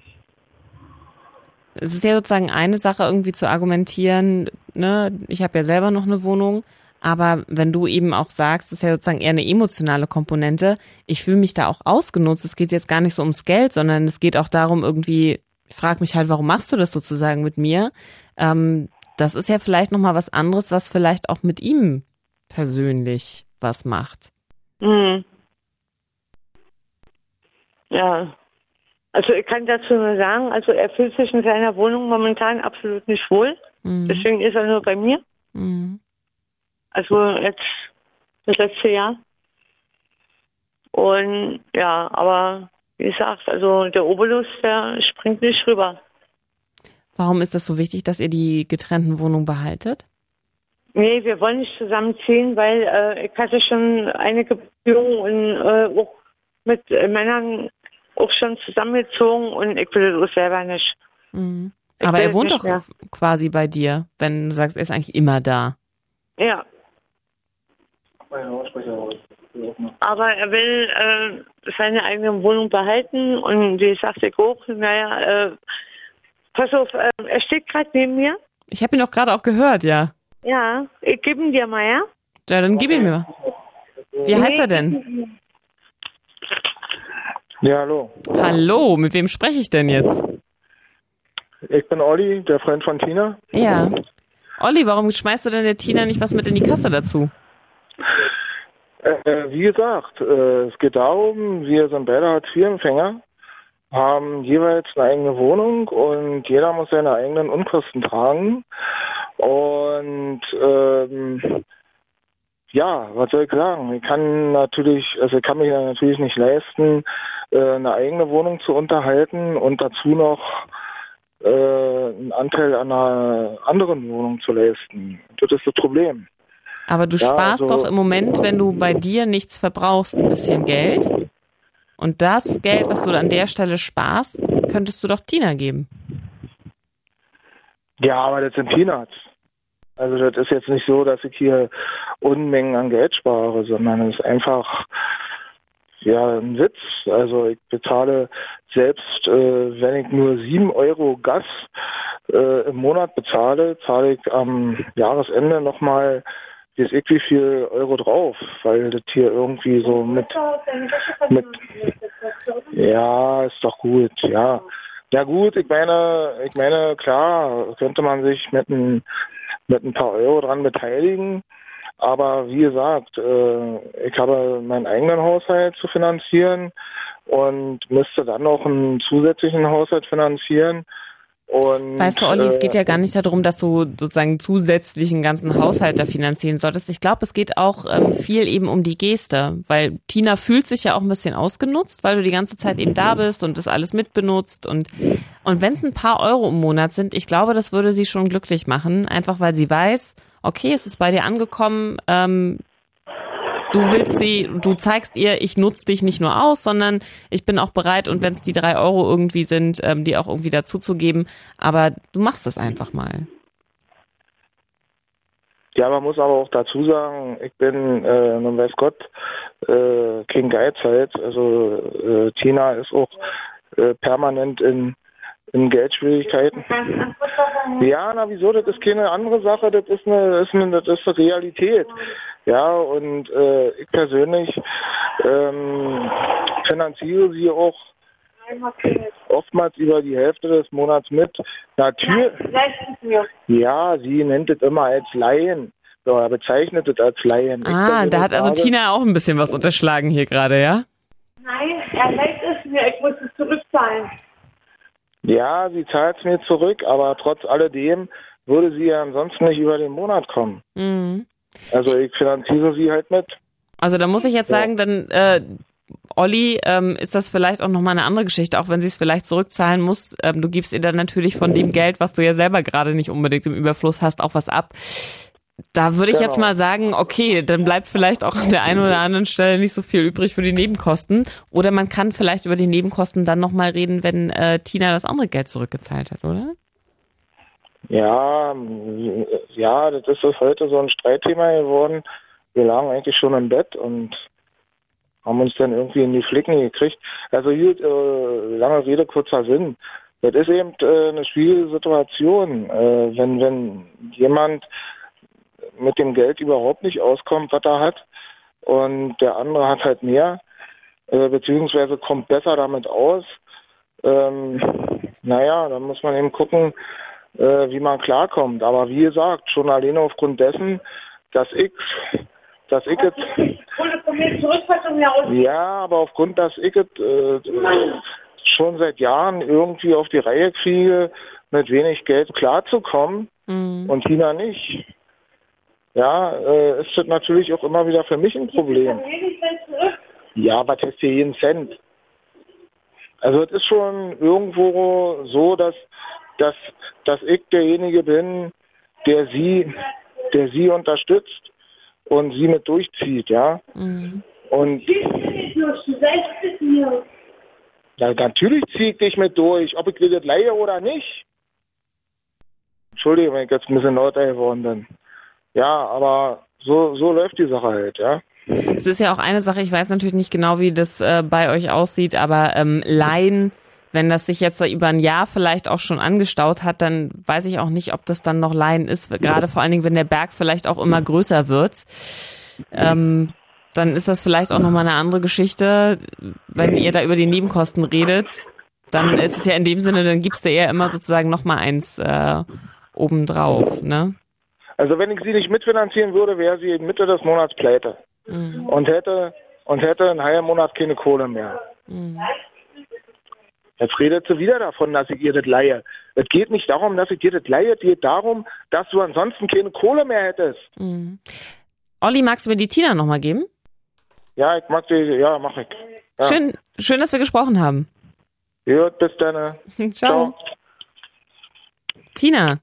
Es ist ja sozusagen eine Sache, irgendwie zu argumentieren, ne, ich habe ja selber noch eine Wohnung, aber wenn du eben auch sagst, das ist ja sozusagen eher eine emotionale Komponente, ich fühle mich da auch ausgenutzt, es geht jetzt gar nicht so ums Geld, sondern es geht auch darum irgendwie, ich frage mich halt, warum machst du das sozusagen mit mir? Das ist ja vielleicht nochmal was anderes, was vielleicht auch mit ihm persönlich was macht. Mhm. Ja. Also ich kann dazu nur sagen, also er fühlt sich in seiner Wohnung momentan absolut nicht wohl. Mhm. Deswegen ist er nur bei mir. Mhm. Also jetzt das letzte Jahr. Und ja, aber wie gesagt, also der Obolus, der springt nicht rüber. Warum ist das so wichtig, dass ihr die getrennten Wohnungen behaltet? Nee, wir wollen nicht zusammenziehen, weil ich hatte schon einige Beziehungen und auch mit Männern auch schon zusammengezogen und ich will das selber nicht. Mhm. Aber er wohnt doch mehr. quasi bei dir, wenn du sagst, er ist eigentlich immer da. Ja. Aber er will seine eigene Wohnung behalten und wie sagte ich auch, pass auf, er steht gerade neben mir. Ich habe ihn doch gerade auch gehört, ja. Ja, ich gebe ihn dir mal, ja? Ja, dann gib ihn mir mal. Wie heißt er denn? Ja, hallo. Hallo, mit wem spreche ich denn jetzt? Ich bin Olli, der Freund von Tina. Ja. Olli, warum schmeißt du denn der Tina nicht was mit in die Kasse dazu? Wie gesagt, es geht darum, wir sind beide Hartz-IV-Empfänger, haben jeweils eine eigene Wohnung und jeder muss seine eigenen Unkosten tragen. Und ja, was soll ich sagen? Ich kann mich ja natürlich nicht leisten, eine eigene Wohnung zu unterhalten und dazu noch einen Anteil an einer anderen Wohnung zu leisten. Das ist das Problem. Aber du sparst doch im Moment, wenn du bei dir nichts verbrauchst, ein bisschen Geld. Und das Geld, was du an der Stelle sparst, könntest du doch Tina geben. Ja, aber das sind Peanuts. Also das ist jetzt nicht so, dass ich hier Unmengen an Geld spare, sondern es ist einfach ein Witz. Also ich bezahle selbst, wenn ich nur 7 Euro Gas im Monat bezahle, zahle ich am Jahresende nochmal weiß ich wie viel Euro drauf, weil das hier irgendwie so mit ja, ist doch gut, ja. Ja gut, ich meine, klar, könnte man sich mit ein paar Euro dran beteiligen, aber wie gesagt, ich habe meinen eigenen Haushalt zu finanzieren und müsste dann noch einen zusätzlichen Haushalt finanzieren. Und, weißt du, Olli, es geht ja gar nicht darum, dass du sozusagen zusätzlich einen ganzen Haushalt da finanzieren solltest. Ich glaube, es geht auch viel eben um die Geste, weil Tina fühlt sich ja auch ein bisschen ausgenutzt, weil du die ganze Zeit eben da bist und das alles mitbenutzt. Und wenn es ein paar Euro im Monat sind, ich glaube, das würde sie schon glücklich machen, einfach weil sie weiß, okay, es ist bei dir angekommen, du zeigst ihr, ich nutze dich nicht nur aus, sondern ich bin auch bereit und wenn es die 3 Euro irgendwie sind, die auch irgendwie dazuzugeben, aber du machst es einfach mal. Ja, man muss aber auch dazu sagen, ich bin, nun weiß Gott, kein Geizhals. Also Tina ist auch permanent in Geldschwierigkeiten. Ja, na wieso? Das ist keine andere Sache, das ist eine Realität. Ja, und ich persönlich finanziere sie auch oftmals über die Hälfte des Monats mit. Natürlich. Ja, sie nennt es immer als Leihen. Oder bezeichnet es als Leihen. Da hat also Tina auch ein bisschen was unterschlagen hier gerade, ja? Nein, er leiht es mir, ich muss es zurückzahlen. Ja, sie zahlt es mir zurück, aber trotz alledem würde sie ja ansonsten nicht über den Monat kommen. Mhm. Also ich finanziere sie halt mit. Also da muss ich jetzt sagen, dann Olli, ist das vielleicht auch nochmal eine andere Geschichte, auch wenn sie es vielleicht zurückzahlen muss. Du gibst ihr dann natürlich von dem Geld, was du ja selber gerade nicht unbedingt im Überfluss hast, auch was ab. Da würde ich jetzt mal sagen, okay, dann bleibt vielleicht auch an der einen oder anderen Stelle nicht so viel übrig für die Nebenkosten. Oder man kann vielleicht über die Nebenkosten dann nochmal reden, wenn Tina das andere Geld zurückgezahlt hat, oder? Ja, das ist heute so ein Streitthema geworden. Wir lagen eigentlich schon im Bett und haben uns dann irgendwie in die Flicken gekriegt. Also gut, lange Rede, kurzer Sinn. Das ist eben eine schwierige Situation, wenn jemand mit dem Geld überhaupt nicht auskommt, was er hat, und der andere hat halt mehr, beziehungsweise kommt besser damit aus. Dann muss man eben gucken, wie man klarkommt. Aber wie gesagt, schon alleine aufgrund dessen, dass ich jetzt... Ja, aber aufgrund, dass ich jetzt schon seit Jahren irgendwie auf die Reihe kriege, mit wenig Geld klarzukommen und Tina nicht. Ja, ist das natürlich auch immer wieder für mich ein Problem. Ja, was heißt hier jeden Cent? Also es ist schon irgendwo so, dass dass ich derjenige bin, der sie unterstützt und sie mit durchzieht, ja. Mhm. Und ja, natürlich ziehe ich dich mit durch, ob ich dir das leihe oder nicht. Entschuldigung, wenn ich jetzt ein bisschen lauter geworden bin. Ja, aber so läuft die Sache halt, ja. Es ist ja auch eine Sache, ich weiß natürlich nicht genau, wie das bei euch aussieht, aber Leihen, wenn das sich jetzt über ein Jahr vielleicht auch schon angestaut hat, dann weiß ich auch nicht, ob das dann noch Leihen ist, gerade vor allen Dingen, wenn der Berg vielleicht auch immer größer wird. Dann ist das vielleicht auch nochmal eine andere Geschichte. Wenn ihr da über die Nebenkosten redet, dann ist es ja in dem Sinne, dann gibst du eher immer sozusagen nochmal eins obendrauf, ne? Also wenn ich sie nicht mitfinanzieren würde, wäre sie Mitte des Monats pleite. Mhm. Und hätte einen halben Monat keine Kohle mehr. Mhm. Jetzt redet sie wieder davon, dass ich ihr das leihe. Es geht nicht darum, dass ich dir das leihe, es geht darum, dass du ansonsten keine Kohle mehr hättest. Mhm. Olli, magst du mir die Tina nochmal geben? Ja, ich mag die, ja, mach ich. Ja. Schön, dass wir gesprochen haben. Gut, bis dann. Ciao. Tina.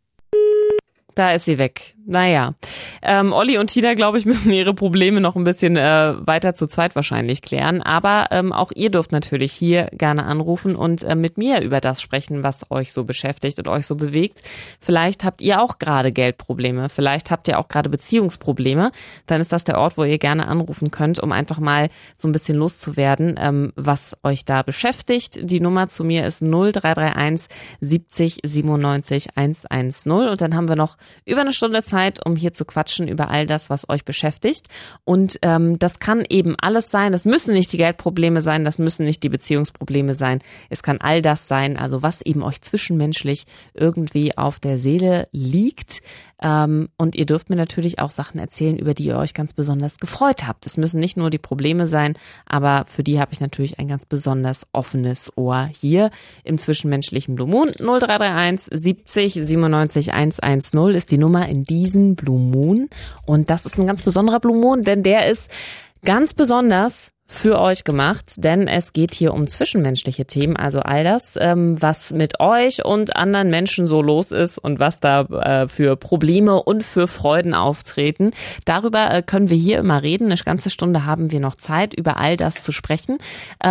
Da ist sie weg. Naja. Olli und Tina, glaube ich, müssen ihre Probleme noch ein bisschen weiter zu zweit wahrscheinlich klären. Aber auch ihr dürft natürlich hier gerne anrufen und mit mir über das sprechen, was euch so beschäftigt und euch so bewegt. Vielleicht habt ihr auch gerade Geldprobleme. Vielleicht habt ihr auch gerade Beziehungsprobleme. Dann ist das der Ort, wo ihr gerne anrufen könnt, um einfach mal so ein bisschen loszuwerden, was euch da beschäftigt. Die Nummer zu mir ist 0331 70 97 110. Und dann haben wir noch über eine Stunde Zeit, um hier zu quatschen über all das, was euch beschäftigt. Und das kann eben alles sein. Das müssen nicht die Geldprobleme sein, das müssen nicht die Beziehungsprobleme sein. Es kann all das sein, also was eben euch zwischenmenschlich irgendwie auf der Seele liegt. Und ihr dürft mir natürlich auch Sachen erzählen, über die ihr euch ganz besonders gefreut habt. Es müssen nicht nur die Probleme sein, aber für die habe ich natürlich ein ganz besonders offenes Ohr hier im zwischenmenschlichen Blue Moon. 0331 70 97 110 ist die Nummer in diesen Blue Moon. Und das ist ein ganz besonderer Blue Moon, denn der ist ganz besonders für euch gemacht, denn es geht hier um zwischenmenschliche Themen, also all das, was mit euch und anderen Menschen so los ist und was da für Probleme und für Freuden auftreten. Darüber können wir hier immer reden. Eine ganze Stunde haben wir noch Zeit, über all das zu sprechen.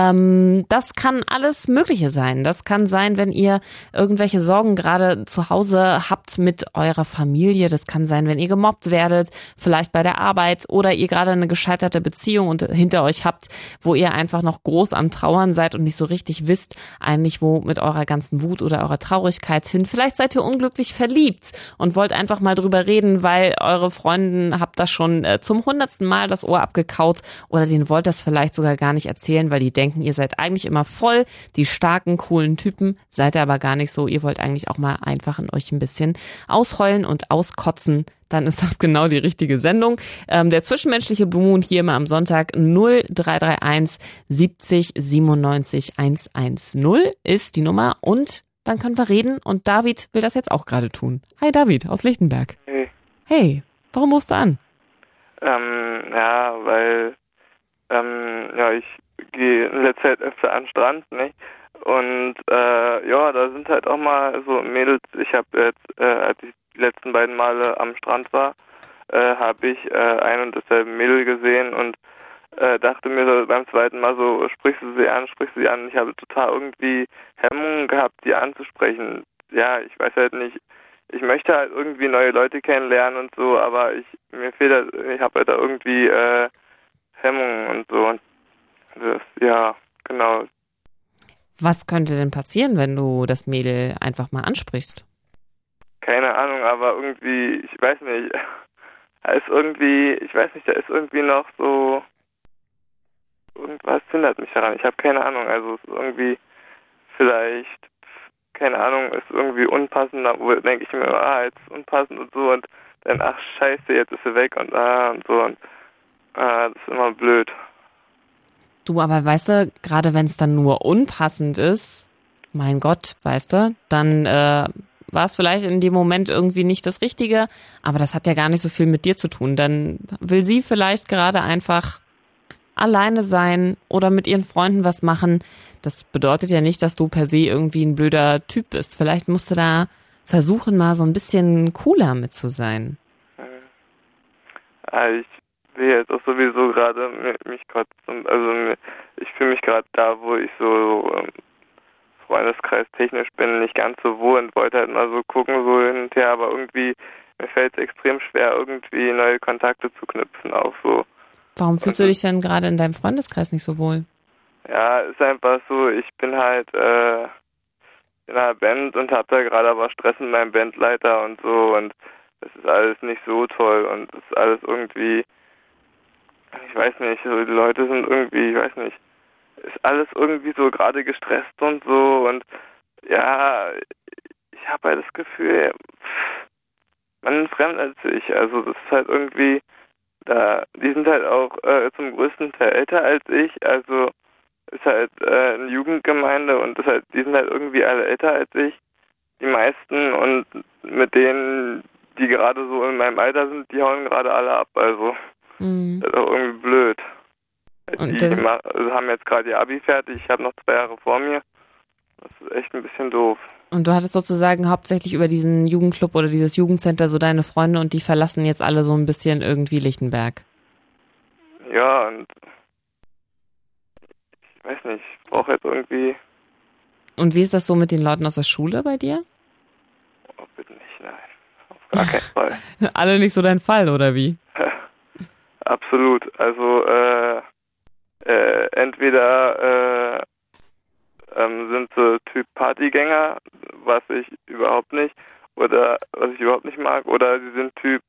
Das kann alles Mögliche sein. Das kann sein, wenn ihr irgendwelche Sorgen gerade zu Hause habt mit eurer Familie. Das kann sein, wenn ihr gemobbt werdet, vielleicht bei der Arbeit oder ihr gerade eine gescheiterte Beziehung hinter euch habt, wo ihr einfach noch groß am Trauern seid und nicht so richtig wisst, eigentlich wo mit eurer ganzen Wut oder eurer Traurigkeit hin. Vielleicht seid ihr unglücklich verliebt und wollt einfach mal drüber reden, weil eure Freundin habt das schon zum 100. Mal das Ohr abgekaut oder denen wollt das vielleicht sogar gar nicht erzählen, weil die denken, ihr seid eigentlich immer voll die starken, coolen Typen, seid ihr aber gar nicht so. Ihr wollt eigentlich auch mal einfach in euch ein bisschen ausheulen und auskotzen. Dann ist das genau die richtige Sendung. Der zwischenmenschliche Blue Moon hier immer am Sonntag 0331 70 97 110 ist die Nummer und dann können wir reden und David will das jetzt auch gerade tun. Hi David aus Lichtenberg. Hey. Hey, warum rufst du an? Ja, weil ich gehe in letzter Zeit öfter an den Strand, nicht? Und da sind halt auch mal so Mädels, ich habe jetzt, als ich die letzten beiden Male am Strand war, habe ich ein und dasselbe Mädel gesehen und dachte mir so beim zweiten Mal so, sprichst du sie an. Ich habe total irgendwie Hemmungen gehabt, die anzusprechen. Ja, ich weiß halt nicht, ich möchte halt irgendwie neue Leute kennenlernen und so, aber ich habe halt da irgendwie Hemmungen und so. Und das, ja, genau. Was könnte denn passieren, wenn du das Mädel einfach mal ansprichst? Keine Ahnung, aber irgendwie, ich weiß nicht, da ist irgendwie noch so, irgendwas hindert mich daran. Ich habe keine Ahnung, also es ist irgendwie vielleicht, keine Ahnung, ist irgendwie unpassend, da denke ich mir, jetzt ist unpassend und so und dann, ach scheiße, jetzt ist sie weg und so und das ist immer blöd. Du, aber weißt du, gerade wenn es dann nur unpassend ist, mein Gott, weißt du, dann war es vielleicht in dem Moment irgendwie nicht das Richtige, aber das hat ja gar nicht so viel mit dir zu tun. Dann will sie vielleicht gerade einfach alleine sein oder mit ihren Freunden was machen, das bedeutet ja nicht, dass du per se irgendwie ein blöder Typ bist. Vielleicht musst du da versuchen, mal so ein bisschen cooler mit zu sein. Ich will jetzt auch sowieso gerade mich gerade, also ich fühle mich gerade da, wo ich so Freundeskreis technisch bin, nicht ganz so wohl und wollte halt mal so gucken, so hin und her, aber irgendwie mir fällt es extrem schwer, irgendwie neue Kontakte zu knüpfen, auch so. Warum fühlst du dich denn gerade in deinem Freundeskreis nicht so wohl? Ja, ist einfach so, ich bin halt in einer Band und habe da gerade aber Stress mit meinem Bandleiter und so und das ist alles nicht so toll und das ist alles irgendwie, ich weiß nicht, so die Leute sind irgendwie, ich weiß nicht, ist alles irgendwie so gerade gestresst und so und ja, ich habe halt das Gefühl, man ist fremd als ich, also das ist halt irgendwie, die sind halt auch zum größten Teil älter als ich, also ist halt eine Jugendgemeinde und die sind halt irgendwie alle älter als ich, die meisten, und mit denen, die gerade so in meinem Alter sind, die hauen gerade alle ab, also das ist auch irgendwie blöd. Und Die haben jetzt gerade ihr Abi fertig, ich habe noch 2 Jahre vor mir, das ist echt ein bisschen doof. Und du hattest sozusagen hauptsächlich über diesen Jugendclub oder dieses Jugendcenter so deine Freunde und die verlassen jetzt alle so ein bisschen irgendwie Lichtenberg. Ja, und ich weiß nicht, ich brauche jetzt irgendwie... Und wie ist das so mit den Leuten aus der Schule bei dir? Oh, bitte nicht, nein. Auf gar keinen Fall. Alle nicht so dein Fall, oder wie? Absolut. Also, entweder sind so Typ Partygänger, was ich überhaupt nicht, oder was ich überhaupt nicht mag, oder sie sind Typ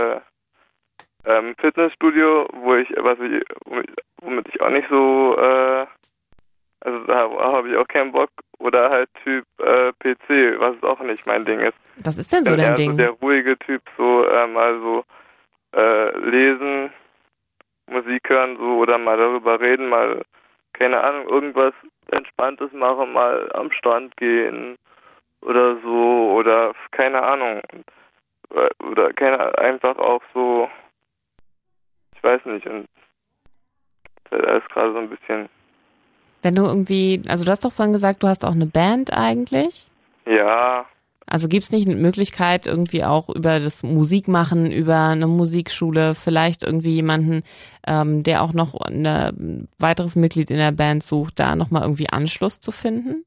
Fitnessstudio, womit ich auch nicht so, also da habe ich auch keinen Bock, oder halt Typ PC, was auch nicht mein Ding ist. Was ist denn so dein Ding? So der ruhige Typ, so mal so lesen, Musik hören, so, oder mal darüber reden, mal, keine Ahnung, irgendwas Entspanntes machen, mal am Strand gehen oder so, oder keine Ahnung, oder einfach auch so, ich weiß nicht, und das ist gerade so ein bisschen. Wenn du irgendwie, also du hast doch vorhin gesagt, du hast auch eine Band eigentlich? Ja. Also gibt's nicht eine Möglichkeit, irgendwie auch über das Musikmachen, über eine Musikschule, vielleicht irgendwie jemanden, der auch noch ein weiteres Mitglied in der Band sucht, da nochmal irgendwie Anschluss zu finden?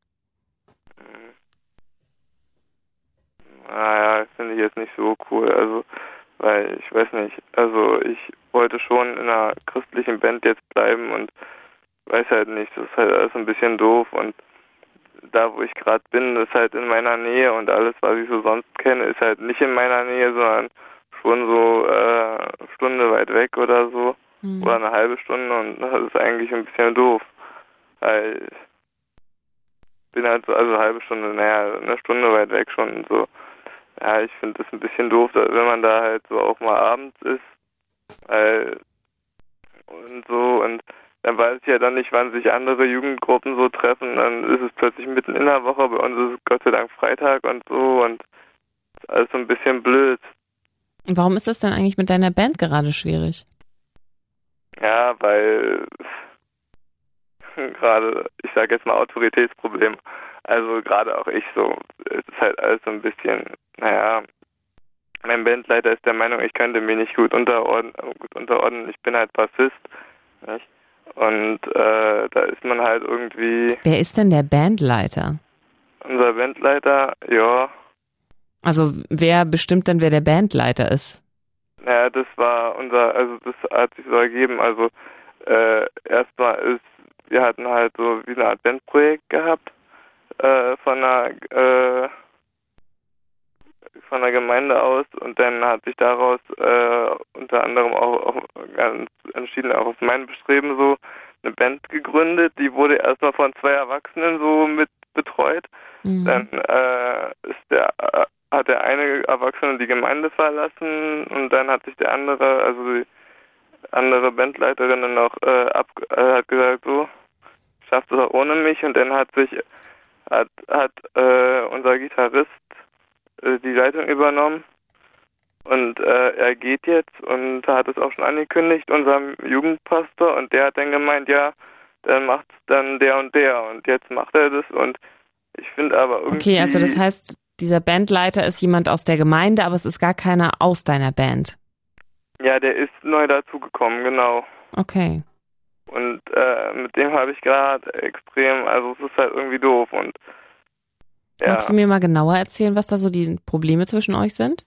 Naja, finde ich jetzt nicht so cool, also, weil ich weiß nicht, also ich wollte schon in einer christlichen Band jetzt bleiben und weiß halt nicht, das ist halt alles ein bisschen doof und da, wo ich gerade bin, ist halt in meiner Nähe und alles, was ich so sonst kenne, ist halt nicht in meiner Nähe, sondern schon so eine Stunde weit weg oder so, oder eine halbe Stunde, und das ist eigentlich ein bisschen doof, weil ich bin halt so, also eine halbe Stunde, naja, eine Stunde weit weg schon und so. Ja, ich finde das ein bisschen doof, wenn man da halt so auch mal abends ist, und so, und dann weiß ich ja dann nicht, wann sich andere Jugendgruppen so treffen, dann ist es plötzlich mitten in der Woche, bei uns ist es Gott sei Dank Freitag und so, und das ist alles so ein bisschen blöd. Und warum ist das denn eigentlich mit deiner Band gerade schwierig? Ja, weil gerade, ich sage jetzt mal Autoritätsproblem, also gerade auch ich so, es ist halt alles so ein bisschen, naja, mein Bandleiter ist der Meinung, ich könnte mich nicht gut unterordnen, ich bin halt Bassist, nicht? Und da ist man halt irgendwie... Wer ist denn der Bandleiter? Unser Bandleiter, ja. Also wer bestimmt denn, wer der Bandleiter ist? Naja, das hat sich so ergeben, also erstmal wir hatten halt so wie eine Art Bandprojekt gehabt von der Gemeinde aus, und dann hat sich daraus unter anderem auch ganz entschieden, auch auf mein Bestreben, so eine Band gegründet. Die wurde erstmal von 2 Erwachsenen so mit betreut. Dann hat der eine Erwachsene die Gemeinde verlassen, und dann hat sich der andere, also die andere Bandleiterin dann noch hat gesagt, so, schafft es auch ohne mich, und dann hat unser Gitarrist die Leitung übernommen, Und er geht jetzt und hat es auch schon angekündigt, unserem Jugendpastor, und der hat dann gemeint, ja, dann macht's dann der und der und jetzt macht er das, und ich finde aber irgendwie... Okay, also das heißt, dieser Bandleiter ist jemand aus der Gemeinde, aber es ist gar keiner aus deiner Band. Ja, der ist neu dazugekommen, genau. Okay. Und mit dem habe ich gerade extrem, also es ist halt irgendwie doof und ja. Magst du mir mal genauer erzählen, was da so die Probleme zwischen euch sind?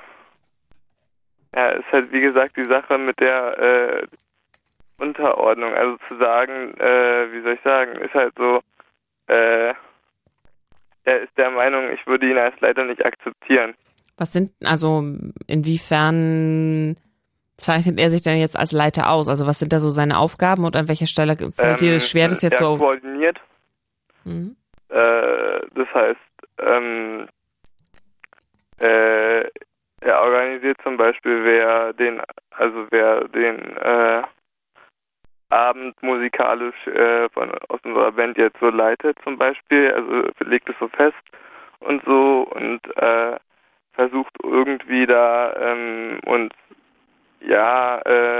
Ja, ist halt wie gesagt die Sache mit der Unterordnung, also zu sagen, wie soll ich sagen, ist halt so, er ist der Meinung, ich würde ihn als Leiter nicht akzeptieren. Was sind, also inwiefern zeichnet er sich denn jetzt als Leiter aus? Also was sind da so seine Aufgaben und an welcher Stelle fällt dir das schwer, das jetzt er so... koordiniert. Mhm. Das heißt, er organisiert zum Beispiel, wer den Abend musikalisch aus unserer Band jetzt so leitet zum Beispiel, also legt es so fest und so und versucht irgendwie da uns, ja,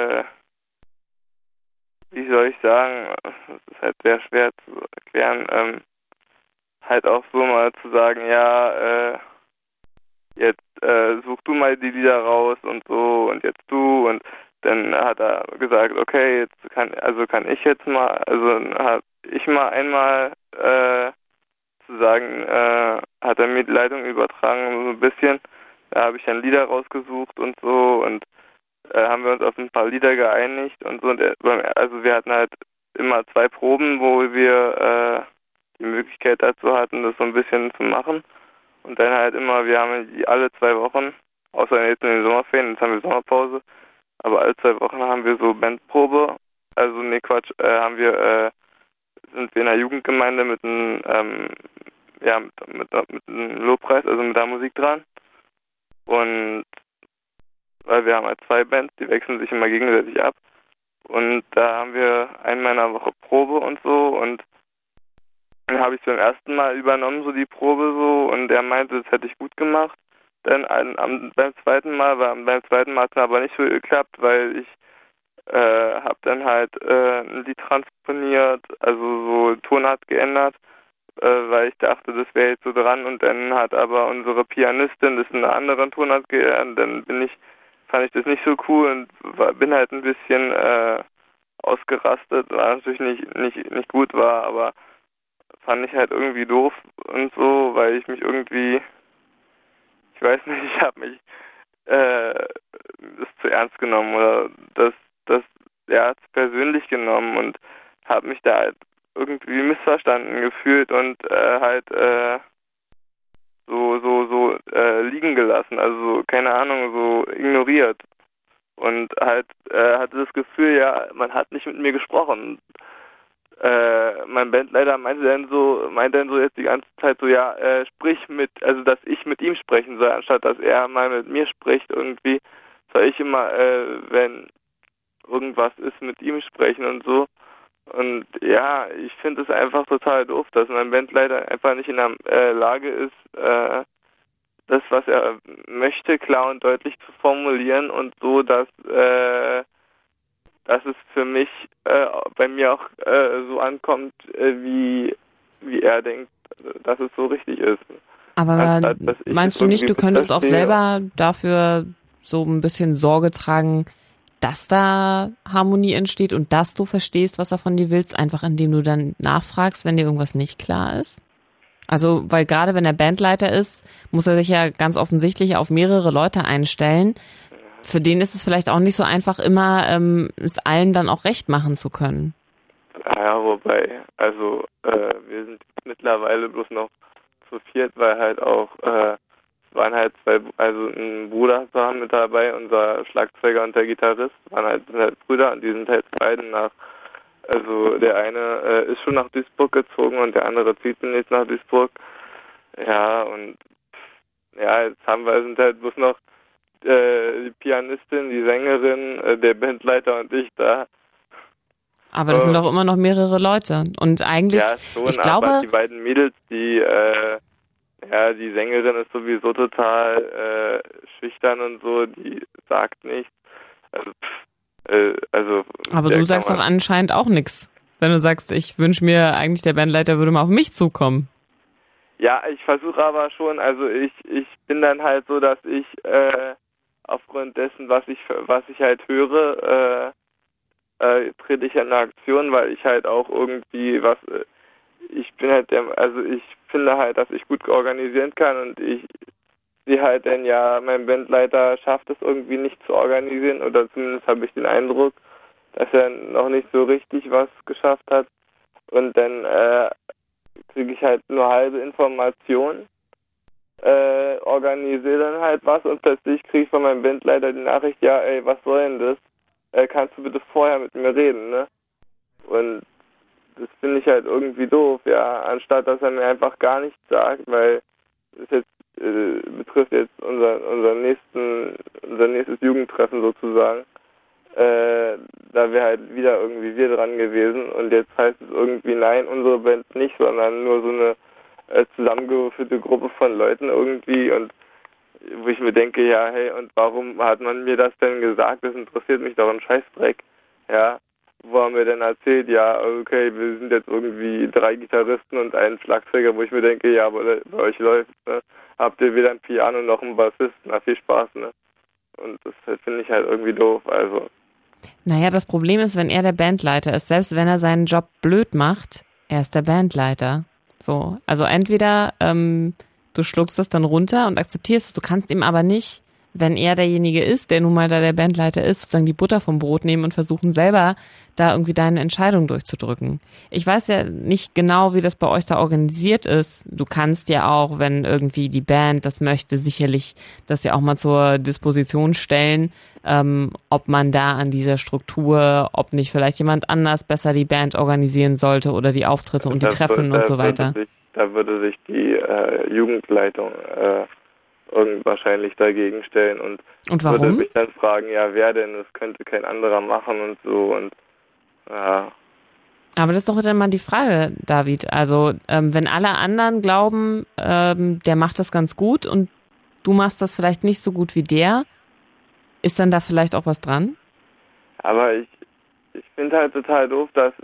wie soll ich sagen, das ist halt sehr schwer zu erklären, halt auch so mal zu sagen, ja, jetzt such du mal die Lieder raus und so und jetzt du, und dann hat er gesagt, okay, jetzt kann ich jetzt mal, also habe ich mal einmal zu sagen, hat er mir die Leitung übertragen, so ein bisschen, da habe ich dann Lieder rausgesucht und so und haben wir uns auf ein paar Lieder geeinigt und so, und also wir hatten halt immer 2 Proben, wo wir die Möglichkeit dazu hatten, das so ein bisschen zu machen. Und dann halt immer, wir haben die alle 2 Wochen, außer jetzt in den Sommerferien, jetzt haben wir Sommerpause, aber alle 2 Wochen haben wir so Bandprobe. Also nee, Quatsch, sind wir in einer Jugendgemeinde mit einem mit einem Lobpreis, also mit der Musik dran. Und weil wir haben halt 2 Bands, die wechseln sich immer gegenseitig ab. Und da haben wir einmal in der Woche Probe und so, und dann habe ich beim ersten Mal übernommen, so die Probe so, und er meinte, das hätte ich gut gemacht. Dann beim zweiten Mal hat es aber nicht so geklappt, weil ich habe dann halt ein Lied transponiert, also so Tonart geändert, weil ich dachte, das wäre jetzt so dran, und dann hat aber unsere Pianistin das in einer anderen Tonart geändert, dann fand ich das nicht so cool und bin halt ein bisschen ausgerastet, was natürlich nicht gut war, aber fand ich halt irgendwie doof und so, weil ich mich irgendwie, ich weiß nicht, ich habe mich das zu ernst genommen oder das er hat es persönlich genommen und habe mich da halt irgendwie missverstanden gefühlt und halt so liegen gelassen, also keine Ahnung, so ignoriert und halt hatte das Gefühl, ja, man hat nicht mit mir gesprochen. Mein Bandleiter meinte dann so jetzt die ganze Zeit so, ja, sprich also dass ich mit ihm sprechen soll, anstatt dass er mal mit mir spricht irgendwie, soll ich immer, wenn irgendwas ist, mit ihm sprechen und so. Und ja, ich finde es einfach total doof, dass mein Bandleiter einfach nicht in der Lage ist, das, was er möchte, klar und deutlich zu formulieren und so, dass es für mich bei mir auch so ankommt, wie er denkt, dass es so richtig ist. Aber meinst du nicht, du könntest auch selber dafür so ein bisschen Sorge tragen, dass da Harmonie entsteht und dass du verstehst, was er von dir willst, einfach indem du dann nachfragst, wenn dir irgendwas nicht klar ist? Also, weil gerade wenn er Bandleiter ist, muss er sich ja ganz offensichtlich auf mehrere Leute einstellen. Für den ist es vielleicht auch nicht so einfach, immer es allen dann auch recht machen zu können. Ja, wobei, also wir sind mittlerweile bloß noch zu 4, weil halt auch es waren halt 2, also ein Bruder war mit dabei, unser Schlagzeuger und der Gitarrist sind halt Brüder, und die sind halt beide also der eine ist schon nach Duisburg gezogen und der andere zieht jetzt nach Duisburg. Ja, und ja, jetzt sind halt bloß noch die Pianistin, die Sängerin, der Bandleiter und ich da. Aber das sind doch immer noch mehrere Leute. Und eigentlich, ja, schon, ich glaube, aber die beiden Mädels, die ja, die Sängerin ist sowieso total schüchtern und so, die sagt nichts. Also aber du sagst doch anscheinend auch nichts, wenn du sagst, ich wünsche mir eigentlich, der Bandleiter würde mal auf mich zukommen. Ja, ich versuche aber schon, also ich bin dann halt so, dass ich aufgrund dessen, was ich halt höre, trete ich in eine Aktion, weil ich halt auch irgendwie ich finde halt, dass ich gut organisieren kann und ich sehe halt dann ja, mein Bandleiter schafft es irgendwie nicht zu organisieren oder zumindest habe ich den Eindruck, dass er noch nicht so richtig was geschafft hat und dann kriege ich halt nur halbe Informationen, organisiere dann halt was und plötzlich kriege ich von meinem Bandleiter die Nachricht, ja ey, was soll denn das? Kannst du bitte vorher mit mir reden, ne? Und das finde ich halt irgendwie doof, ja, anstatt dass er mir einfach gar nichts sagt, weil das jetzt betrifft jetzt unser nächstes Jugendtreffen sozusagen. Da wäre halt wieder irgendwie wir dran gewesen und jetzt heißt es irgendwie, nein, unsere Band nicht, sondern nur so eine zusammengewürfelte Gruppe von Leuten irgendwie und wo ich mir denke, ja, hey, und warum hat man mir das denn gesagt? Das interessiert mich doch ein Scheißdreck, ja. Wo haben wir denn erzählt, ja, okay, wir sind jetzt irgendwie 3 Gitarristen und ein Schlagzeuger, wo ich mir denke, ja, bei euch läuft, ne? Habt ihr weder ein Piano noch einen Bassisten, na, viel Spaß, ne? Und das finde ich halt irgendwie doof, also. Naja, das Problem ist, wenn er der Bandleiter ist, selbst wenn er seinen Job blöd macht, er ist der Bandleiter. So, also entweder du schluckst das dann runter und akzeptierst es, du kannst ihm aber nicht, wenn er derjenige ist, der nun mal da der Bandleiter ist, sozusagen die Butter vom Brot nehmen und versuchen selber da irgendwie deine Entscheidung durchzudrücken. Ich weiß ja nicht genau, wie das bei euch da organisiert ist. Du kannst ja auch, wenn irgendwie die Band das möchte, sicherlich das ja auch mal zur Disposition stellen, ob man da an dieser Struktur, ob nicht vielleicht jemand anders besser die Band organisieren sollte oder die Auftritte und die Treffen und so weiter. Da würde sich die Jugendleitung wahrscheinlich dagegen stellen und warum? Würde mich dann fragen, ja, wer denn? Das könnte kein anderer machen und so und ja. Aber das ist doch dann mal die Frage, David. Also wenn alle anderen glauben, der macht das ganz gut und du machst das vielleicht nicht so gut wie der, ist dann da vielleicht auch was dran? Aber ich finde halt total doof, dass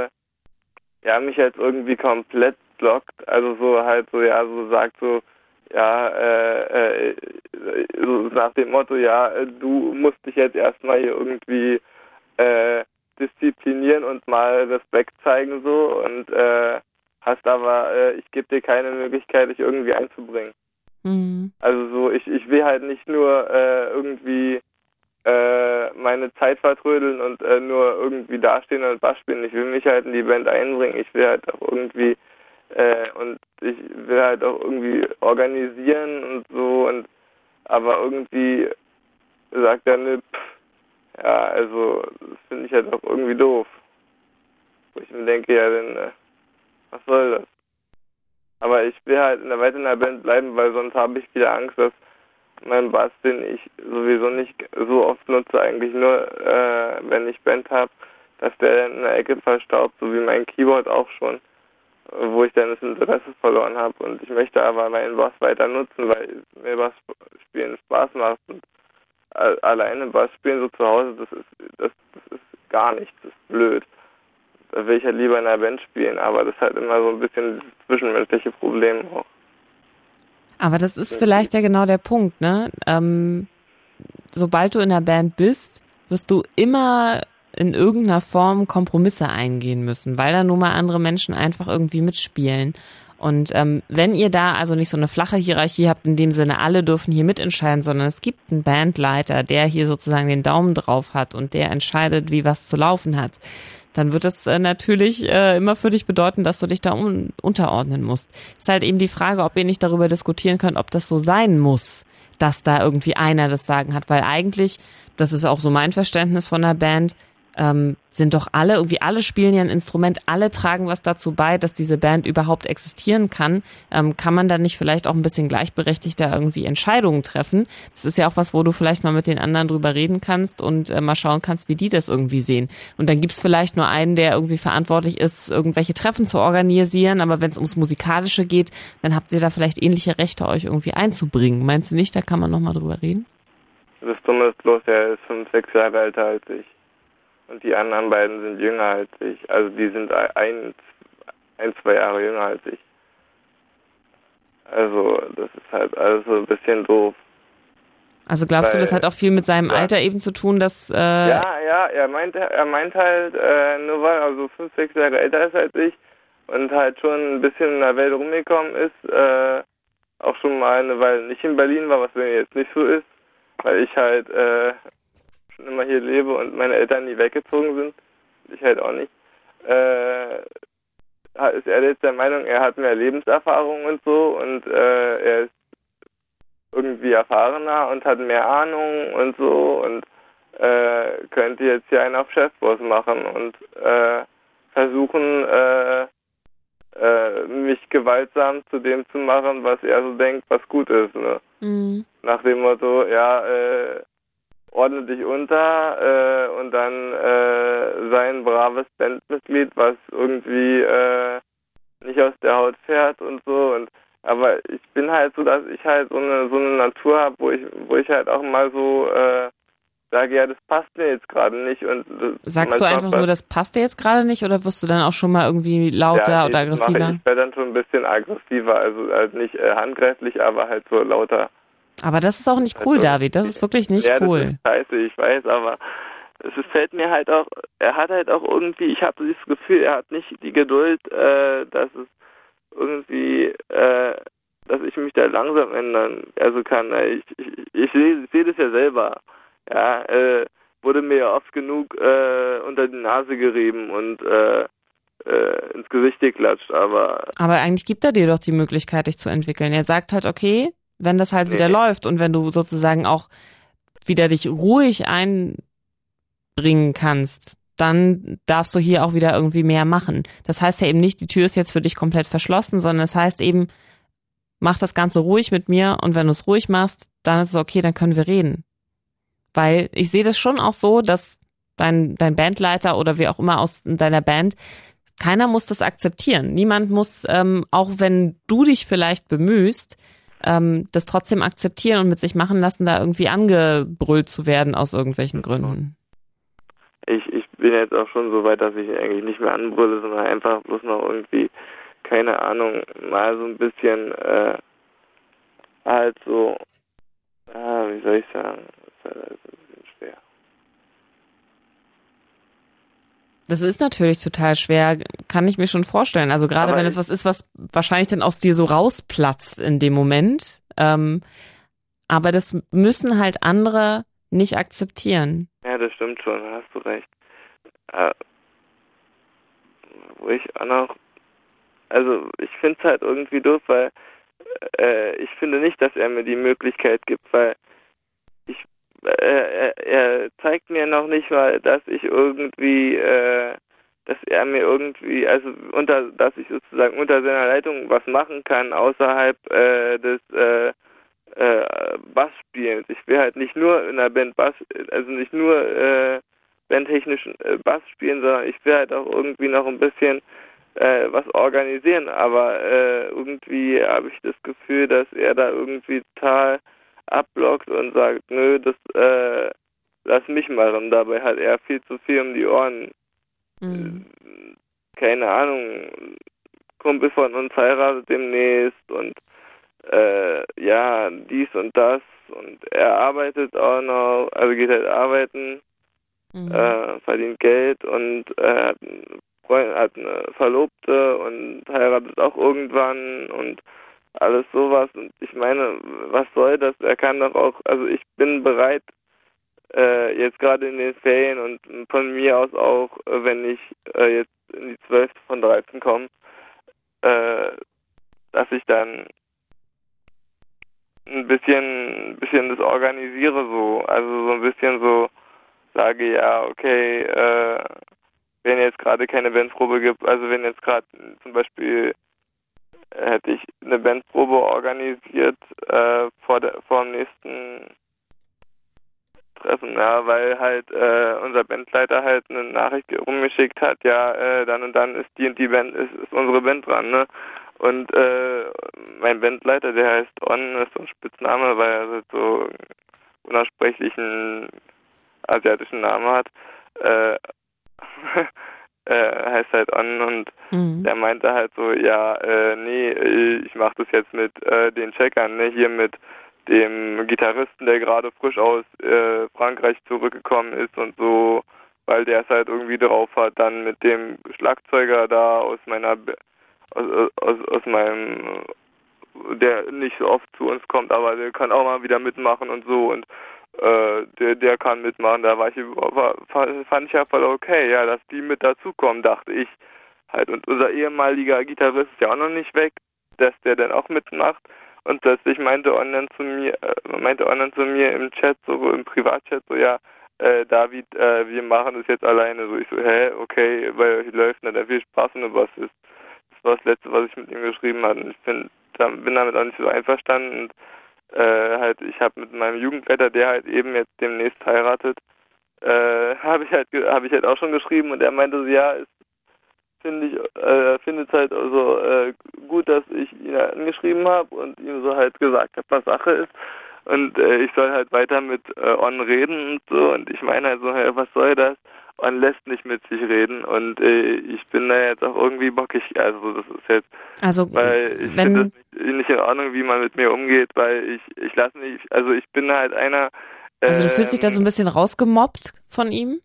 mich jetzt irgendwie komplett blockt, also so halt so, ja, so sagt so, ja, so nach dem Motto, ja, du musst dich jetzt erstmal hier irgendwie disziplinieren und mal Respekt zeigen so und hast aber, ich gebe dir keine Möglichkeit, dich irgendwie einzubringen. Mhm. Also so, ich will halt nicht nur irgendwie meine Zeit vertrödeln und nur irgendwie dastehen und Bass spielen. Ich will mich halt in die Band einbringen. Ich will halt auch irgendwie und ich will halt auch irgendwie organisieren und so und aber irgendwie sagt er, ne, ja, also das finde ich halt auch irgendwie doof. Wo ich mir denke, ja, dann was soll das? Aber ich will halt weiter in der Band bleiben, weil sonst habe ich wieder Angst, dass mein Bass, den ich sowieso nicht so oft nutze, eigentlich nur, wenn ich Band habe, dass der in der Ecke verstaubt, so wie mein Keyboard auch schon, wo ich dann das Interesse verloren habe. Und ich möchte aber meinen Bass weiter nutzen, weil mir Bass spielen Spaß macht. Und alleine Bass spielen so zu Hause, das ist gar nichts, das ist blöd. Da will ich halt lieber in einer Band spielen, aber das ist halt immer so ein bisschen das zwischenmenschliche Problem auch. Aber das ist vielleicht ja genau der Punkt, ne? Sobald du in der Band bist, wirst du immer in irgendeiner Form Kompromisse eingehen müssen, weil da nun mal andere Menschen einfach irgendwie mitspielen. Und wenn ihr da also nicht so eine flache Hierarchie habt, in dem Sinne, alle dürfen hier mitentscheiden, sondern es gibt einen Bandleiter, der hier sozusagen den Daumen drauf hat und der entscheidet, wie was zu laufen hat, dann wird das natürlich immer für dich bedeuten, dass du dich da unterordnen musst. Ist halt eben die Frage, ob ihr nicht darüber diskutieren könnt, ob das so sein muss, dass da irgendwie einer das Sagen hat, weil eigentlich, das ist auch so mein Verständnis von der Band, sind doch alle spielen ja ein Instrument, alle tragen was dazu bei, dass diese Band überhaupt existieren kann. Kann man dann nicht vielleicht auch ein bisschen gleichberechtigter irgendwie Entscheidungen treffen? Das ist ja auch was, wo du vielleicht mal mit den anderen drüber reden kannst und mal schauen kannst, wie die das irgendwie sehen. Und dann gibt's vielleicht nur einen, der irgendwie verantwortlich ist, irgendwelche Treffen zu organisieren, aber wenn es ums Musikalische geht, dann habt ihr da vielleicht ähnliche Rechte, euch irgendwie einzubringen. Meinst du nicht, da kann man nochmal drüber reden? Das Dumme ist bloß, er ist 5, 6 Jahre älter als ich. Und die anderen beiden sind jünger als ich. Also die sind 2 Jahre jünger als ich. Also das ist halt alles so ein bisschen doof. Also glaubst du, das hat auch viel mit seinem Alter eben zu tun, dass... Ja, er meint halt, nur weil er so 5, 6 Jahre älter ist als ich und halt schon ein bisschen in der Welt rumgekommen ist, auch schon mal eine Weile nicht in Berlin war, was bei mir jetzt nicht so ist, weil ich halt schon immer hier lebe und meine Eltern nie weggezogen sind, ich halt auch nicht, ist er jetzt der Meinung, er hat mehr Lebenserfahrung und so und er ist irgendwie erfahrener und hat mehr Ahnung und so und könnte jetzt hier einen auf Chefboss machen und versuchen, mich gewaltsam zu dem zu machen, was er so denkt, was gut ist. Ne? Mhm. Nach dem Motto, ordne dich unter und dann sei ein braves Bandmitglied, was irgendwie nicht aus der Haut fährt und so. Und aber ich bin halt so, dass ich halt so eine Natur habe, wo ich halt auch mal so sage, ja, das passt mir jetzt gerade nicht. Und sagst du einfach nur, das passt dir jetzt gerade nicht, oder wirst du dann auch schon mal irgendwie lauter oder aggressiver? Ich werde dann schon ein bisschen aggressiver, also halt nicht handgreiflich, aber halt so lauter. Aber das ist auch nicht cool, also, David, das ist wirklich nicht cool. Das ist scheiße, ich weiß, aber es fällt mir halt auch, er hat halt auch irgendwie, ich habe dieses Gefühl, er hat nicht die Geduld, dass es irgendwie, dass ich mich da langsam ändern kann. Ich sehe das ja selber. Ja, wurde mir ja oft genug unter die Nase gerieben und ins Gesicht geklatscht, aber eigentlich gibt er dir doch die Möglichkeit, dich zu entwickeln. Er sagt halt, okay, wenn das halt wieder läuft und wenn du sozusagen auch wieder dich ruhig einbringen kannst, dann darfst du hier auch wieder irgendwie mehr machen. Das heißt ja eben nicht, die Tür ist jetzt für dich komplett verschlossen, sondern es heißt eben, mach das Ganze ruhig mit mir und wenn du es ruhig machst, dann ist es okay, dann können wir reden. Weil ich sehe das schon auch so, dass dein Bandleiter oder wie auch immer aus deiner Band, keiner muss das akzeptieren. Niemand muss, auch wenn du dich vielleicht bemühst, das trotzdem akzeptieren und mit sich machen lassen, da irgendwie angebrüllt zu werden aus irgendwelchen Gründen. Ich bin jetzt auch schon so weit, dass ich eigentlich nicht mehr anbrülle, sondern einfach bloß noch irgendwie, keine Ahnung, mal so ein bisschen halt so, wie soll ich sagen, das ist halt ein bisschen schwer. Das ist natürlich total schwer, kann ich mir schon vorstellen. Also gerade wenn es was ist, was wahrscheinlich dann aus dir so rausplatzt in dem Moment. Aber das müssen halt andere nicht akzeptieren. Ja, das stimmt schon, da hast du recht. Wo ich auch noch, also ich finde es halt irgendwie doof, weil ich finde nicht, dass er mir die Möglichkeit gibt, weil er zeigt mir noch nicht mal, dass ich irgendwie, dass er mir irgendwie, also dass ich sozusagen unter seiner Leitung was machen kann außerhalb des Bassspielens. Ich will halt nicht nur in der Band Bass, also nicht nur bandtechnischen Bass spielen, sondern ich will halt auch irgendwie noch ein bisschen was organisieren, aber irgendwie habe ich das Gefühl, dass er da irgendwie total abblockt und sagt, nö, das lass mich machen. Dabei hat er viel zu viel um die Ohren. Mhm. Keine Ahnung, Kumpel von uns heiratet demnächst und ja, dies und das und er arbeitet auch noch, also geht halt arbeiten, verdient Geld und hat einen Freund, hat eine Verlobte und heiratet auch irgendwann und alles sowas. Und ich meine, was soll das? Er kann doch auch, also ich bin bereit, jetzt gerade in den Ferien und von mir aus auch, wenn ich jetzt in die 12. von 13 komme, dass ich dann ein bisschen das organisiere so, also so ein bisschen so sage, ja, okay, wenn jetzt gerade keine Bandprobe gibt, also wenn jetzt gerade zum Beispiel hätte ich eine Bandprobe organisiert vor dem nächsten Treffen, ja, weil halt unser Bandleiter halt eine Nachricht rumgeschickt hat, ja, dann und dann ist die und die Band, ist unsere Band dran, ne? Und mein Bandleiter, der heißt On, ist so ein Spitzname, weil er halt so unaussprechlichen asiatischen Namen hat, heißt halt On und der meinte halt so, ja, nee, ich mach das jetzt mit den Checkern, ne, hier mit dem Gitarristen, der gerade frisch aus Frankreich zurückgekommen ist und so, weil der es halt irgendwie drauf hat, dann mit dem Schlagzeuger da aus meinem, der nicht so oft zu uns kommt, aber der kann auch mal wieder mitmachen und so und der kann mitmachen, da fand ich ja voll okay, ja, dass die mit dazukommen, dachte ich halt. Und unser ehemaliger Gitarrist ist ja auch noch nicht weg, dass der dann auch mitmacht. Und plötzlich meinte On dann zu mir im Chat, so im Privatchat, so, ja, David, wir machen das jetzt alleine. So, ich so, okay, bei euch läuft nicht, viel Spaß und was ist. Das war das Letzte, was ich mit ihm geschrieben hatte. Und ich bin damit auch nicht so einverstanden. Und ich habe mit meinem Jugendleiter, der halt eben jetzt demnächst heiratet, habe ich halt auch schon geschrieben und er meinte so, ja, es findet es halt also gut, dass ich ihn angeschrieben habe und ihm so halt gesagt habe, was Sache ist und ich soll halt weiter mit On reden und so und ich meine halt so, was soll das? On lässt nicht mit sich reden und ich bin da jetzt auch irgendwie bockig, also das ist jetzt, weil ich finde das nicht in Ordnung, wie man mit mir umgeht, weil ich lasse nicht, also ich bin halt einer. Also du fühlst dich da so ein bisschen rausgemobbt von ihm?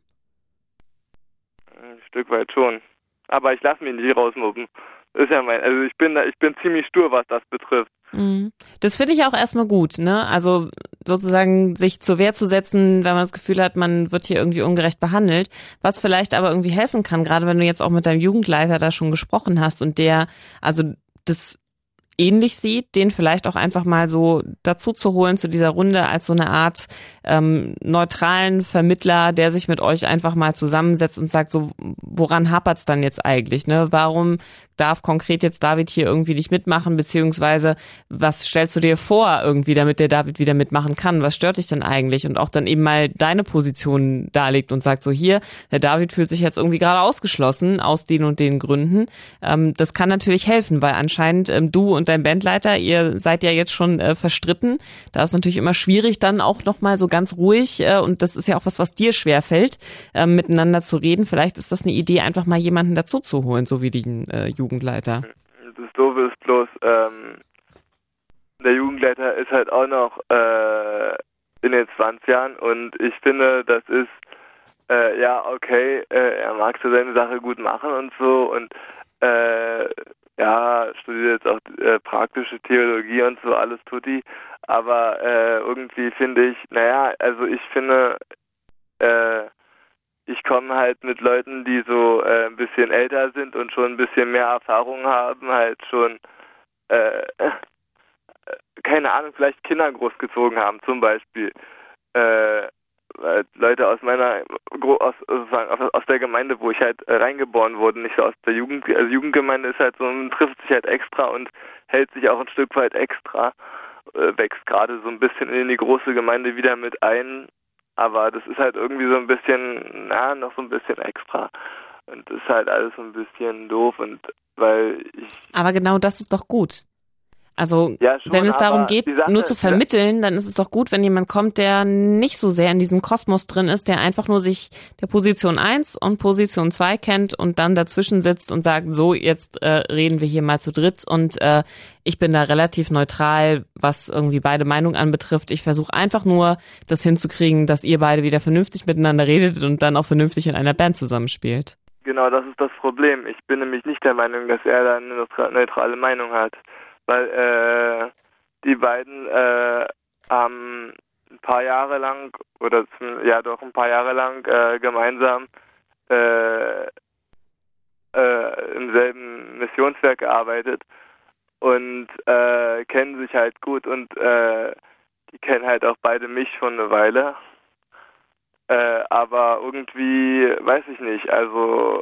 Ein Stück weit schon. Aber ich lasse mich nicht rausmobben. Das ist ja also ich bin ziemlich stur, was das betrifft. Das finde ich auch erstmal gut, ne? Also sozusagen sich zur Wehr zu setzen, wenn man das Gefühl hat, man wird hier irgendwie ungerecht behandelt, was vielleicht aber irgendwie helfen kann, gerade wenn du jetzt auch mit deinem Jugendleiter da schon gesprochen hast und der also das ähnlich sieht, den vielleicht auch einfach mal so dazu zu holen zu dieser Runde als so eine Art neutralen Vermittler, der sich mit euch einfach mal zusammensetzt und sagt, so woran hapert's dann jetzt eigentlich, ne? Warum darf konkret jetzt David hier irgendwie nicht mitmachen, beziehungsweise was stellst du dir vor irgendwie, damit der David wieder mitmachen kann? Was stört dich denn eigentlich? Und auch dann eben mal deine Position darlegt und sagt so, hier, der David fühlt sich jetzt irgendwie gerade ausgeschlossen aus den und den Gründen. Das kann natürlich helfen, weil anscheinend du und dein Bandleiter, ihr seid ja jetzt schon verstritten. Da ist natürlich immer schwierig, dann auch nochmal so ganz ruhig und das ist ja auch was dir schwerfällt, miteinander zu reden. Vielleicht ist das eine Idee, einfach mal jemanden dazu zu holen, so wie den Jugendleiter. Das Doofe ist bloß, der Jugendleiter ist halt auch noch in den 20ern und ich finde, das ist ja okay, er mag so seine Sache gut machen und so und ja, studiert jetzt auch praktische Theologie und so, alles tutti, aber irgendwie finde ich, also ich finde, ich komme halt mit Leuten, die so ein bisschen älter sind und schon ein bisschen mehr Erfahrung haben, halt schon, keine Ahnung, vielleicht Kinder großgezogen haben, zum Beispiel. Leute aus meiner, aus der Gemeinde, wo ich halt reingeboren wurde, nicht so aus der Jugendgemeinde ist halt so, man trifft sich halt extra und hält sich auch ein Stück weit extra, wächst gerade so ein bisschen in die große Gemeinde wieder mit ein, aber das ist halt irgendwie so ein bisschen, noch so ein bisschen extra und das ist halt alles so ein bisschen doof und weil Aber genau das ist doch gut. Also ja, schon, wenn es darum geht, nur zu vermitteln, dann ist es doch gut, wenn jemand kommt, der nicht so sehr in diesem Kosmos drin ist, der einfach nur sich der Position 1 und Position 2 kennt und dann dazwischen sitzt und sagt, so, jetzt reden wir hier mal zu dritt und ich bin da relativ neutral, was irgendwie beide Meinungen anbetrifft. Ich versuche einfach nur, das hinzukriegen, dass ihr beide wieder vernünftig miteinander redet und dann auch vernünftig in einer Band zusammenspielt. Genau, das ist das Problem. Ich bin nämlich nicht der Meinung, dass er da eine neutrale Meinung hat. Weil die beiden haben ein paar Jahre lang gemeinsam im selben Missionswerk gearbeitet und kennen sich halt gut und die kennen halt auch beide mich schon eine Weile Aber irgendwie, weiß ich nicht, also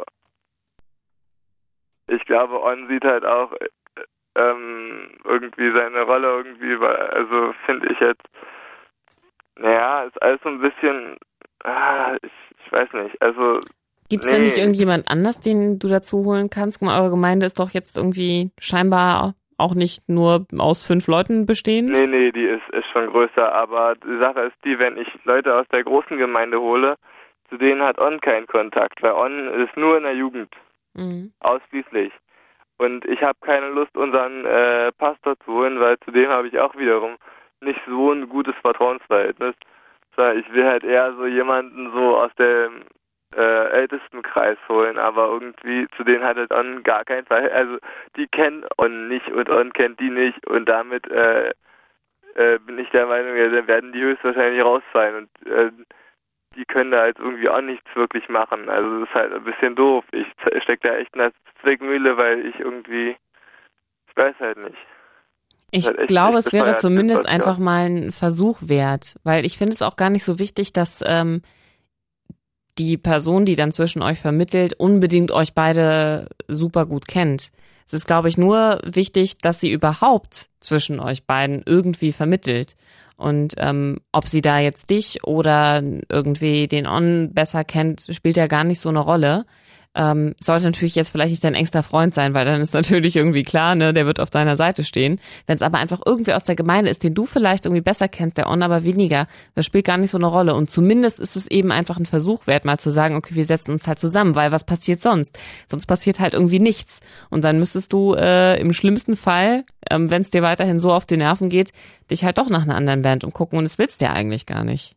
ich glaube, On sieht halt auch irgendwie seine Rolle irgendwie, also finde ich jetzt, naja, ist alles so ein bisschen, ich weiß nicht, also Gibt es denn nicht irgendjemand anders, den du dazu holen kannst? Guck mal, eure Gemeinde ist doch jetzt irgendwie scheinbar auch nicht nur aus 5 Leuten bestehend? Nee, die ist schon größer, aber die Sache ist die, wenn ich Leute aus der großen Gemeinde hole, zu denen hat On keinen Kontakt, weil On ist nur in der Jugend, ausschließlich. Und ich habe keine Lust, unseren Pastor zu holen, weil zu dem habe ich auch wiederum nicht so ein gutes Vertrauensverhältnis. Ich will halt eher so jemanden so aus dem ältesten Kreis holen, aber irgendwie zu denen hat es On gar kein Verhältnis. Also die kennen On nicht und On kennt die nicht und damit bin ich der Meinung, ja, dann werden die höchstwahrscheinlich rausfallen und die können da halt irgendwie auch nichts wirklich machen. Also das ist halt ein bisschen doof. Ich stecke da echt in der Zwickmühle, weil ich weiß halt nicht. Ich glaube, es wäre zumindest einfach mal ein Versuch wert, weil ich finde es auch gar nicht so wichtig, dass die Person, die dann zwischen euch vermittelt, unbedingt euch beide super gut kennt. Es ist, glaube ich, nur wichtig, dass sie überhaupt zwischen euch beiden irgendwie vermittelt. Und ob sie da jetzt dich oder irgendwie den On besser kennt, spielt ja gar nicht so eine Rolle. Sollte natürlich jetzt vielleicht nicht dein engster Freund sein, weil dann ist natürlich irgendwie klar, ne, der wird auf deiner Seite stehen. Wenn es aber einfach irgendwie aus der Gemeinde ist, den du vielleicht irgendwie besser kennst, der On aber weniger, das spielt gar nicht so eine Rolle. Und zumindest ist es eben einfach ein Versuch wert, mal zu sagen, okay, wir setzen uns halt zusammen, weil was passiert sonst? Sonst passiert halt irgendwie nichts. Und dann müsstest du im schlimmsten Fall, wenn es dir weiterhin so auf die Nerven geht, dich halt doch nach einer anderen Band umgucken und das willst du ja eigentlich gar nicht.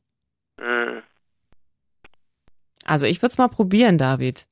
Also ich würde es mal probieren, David.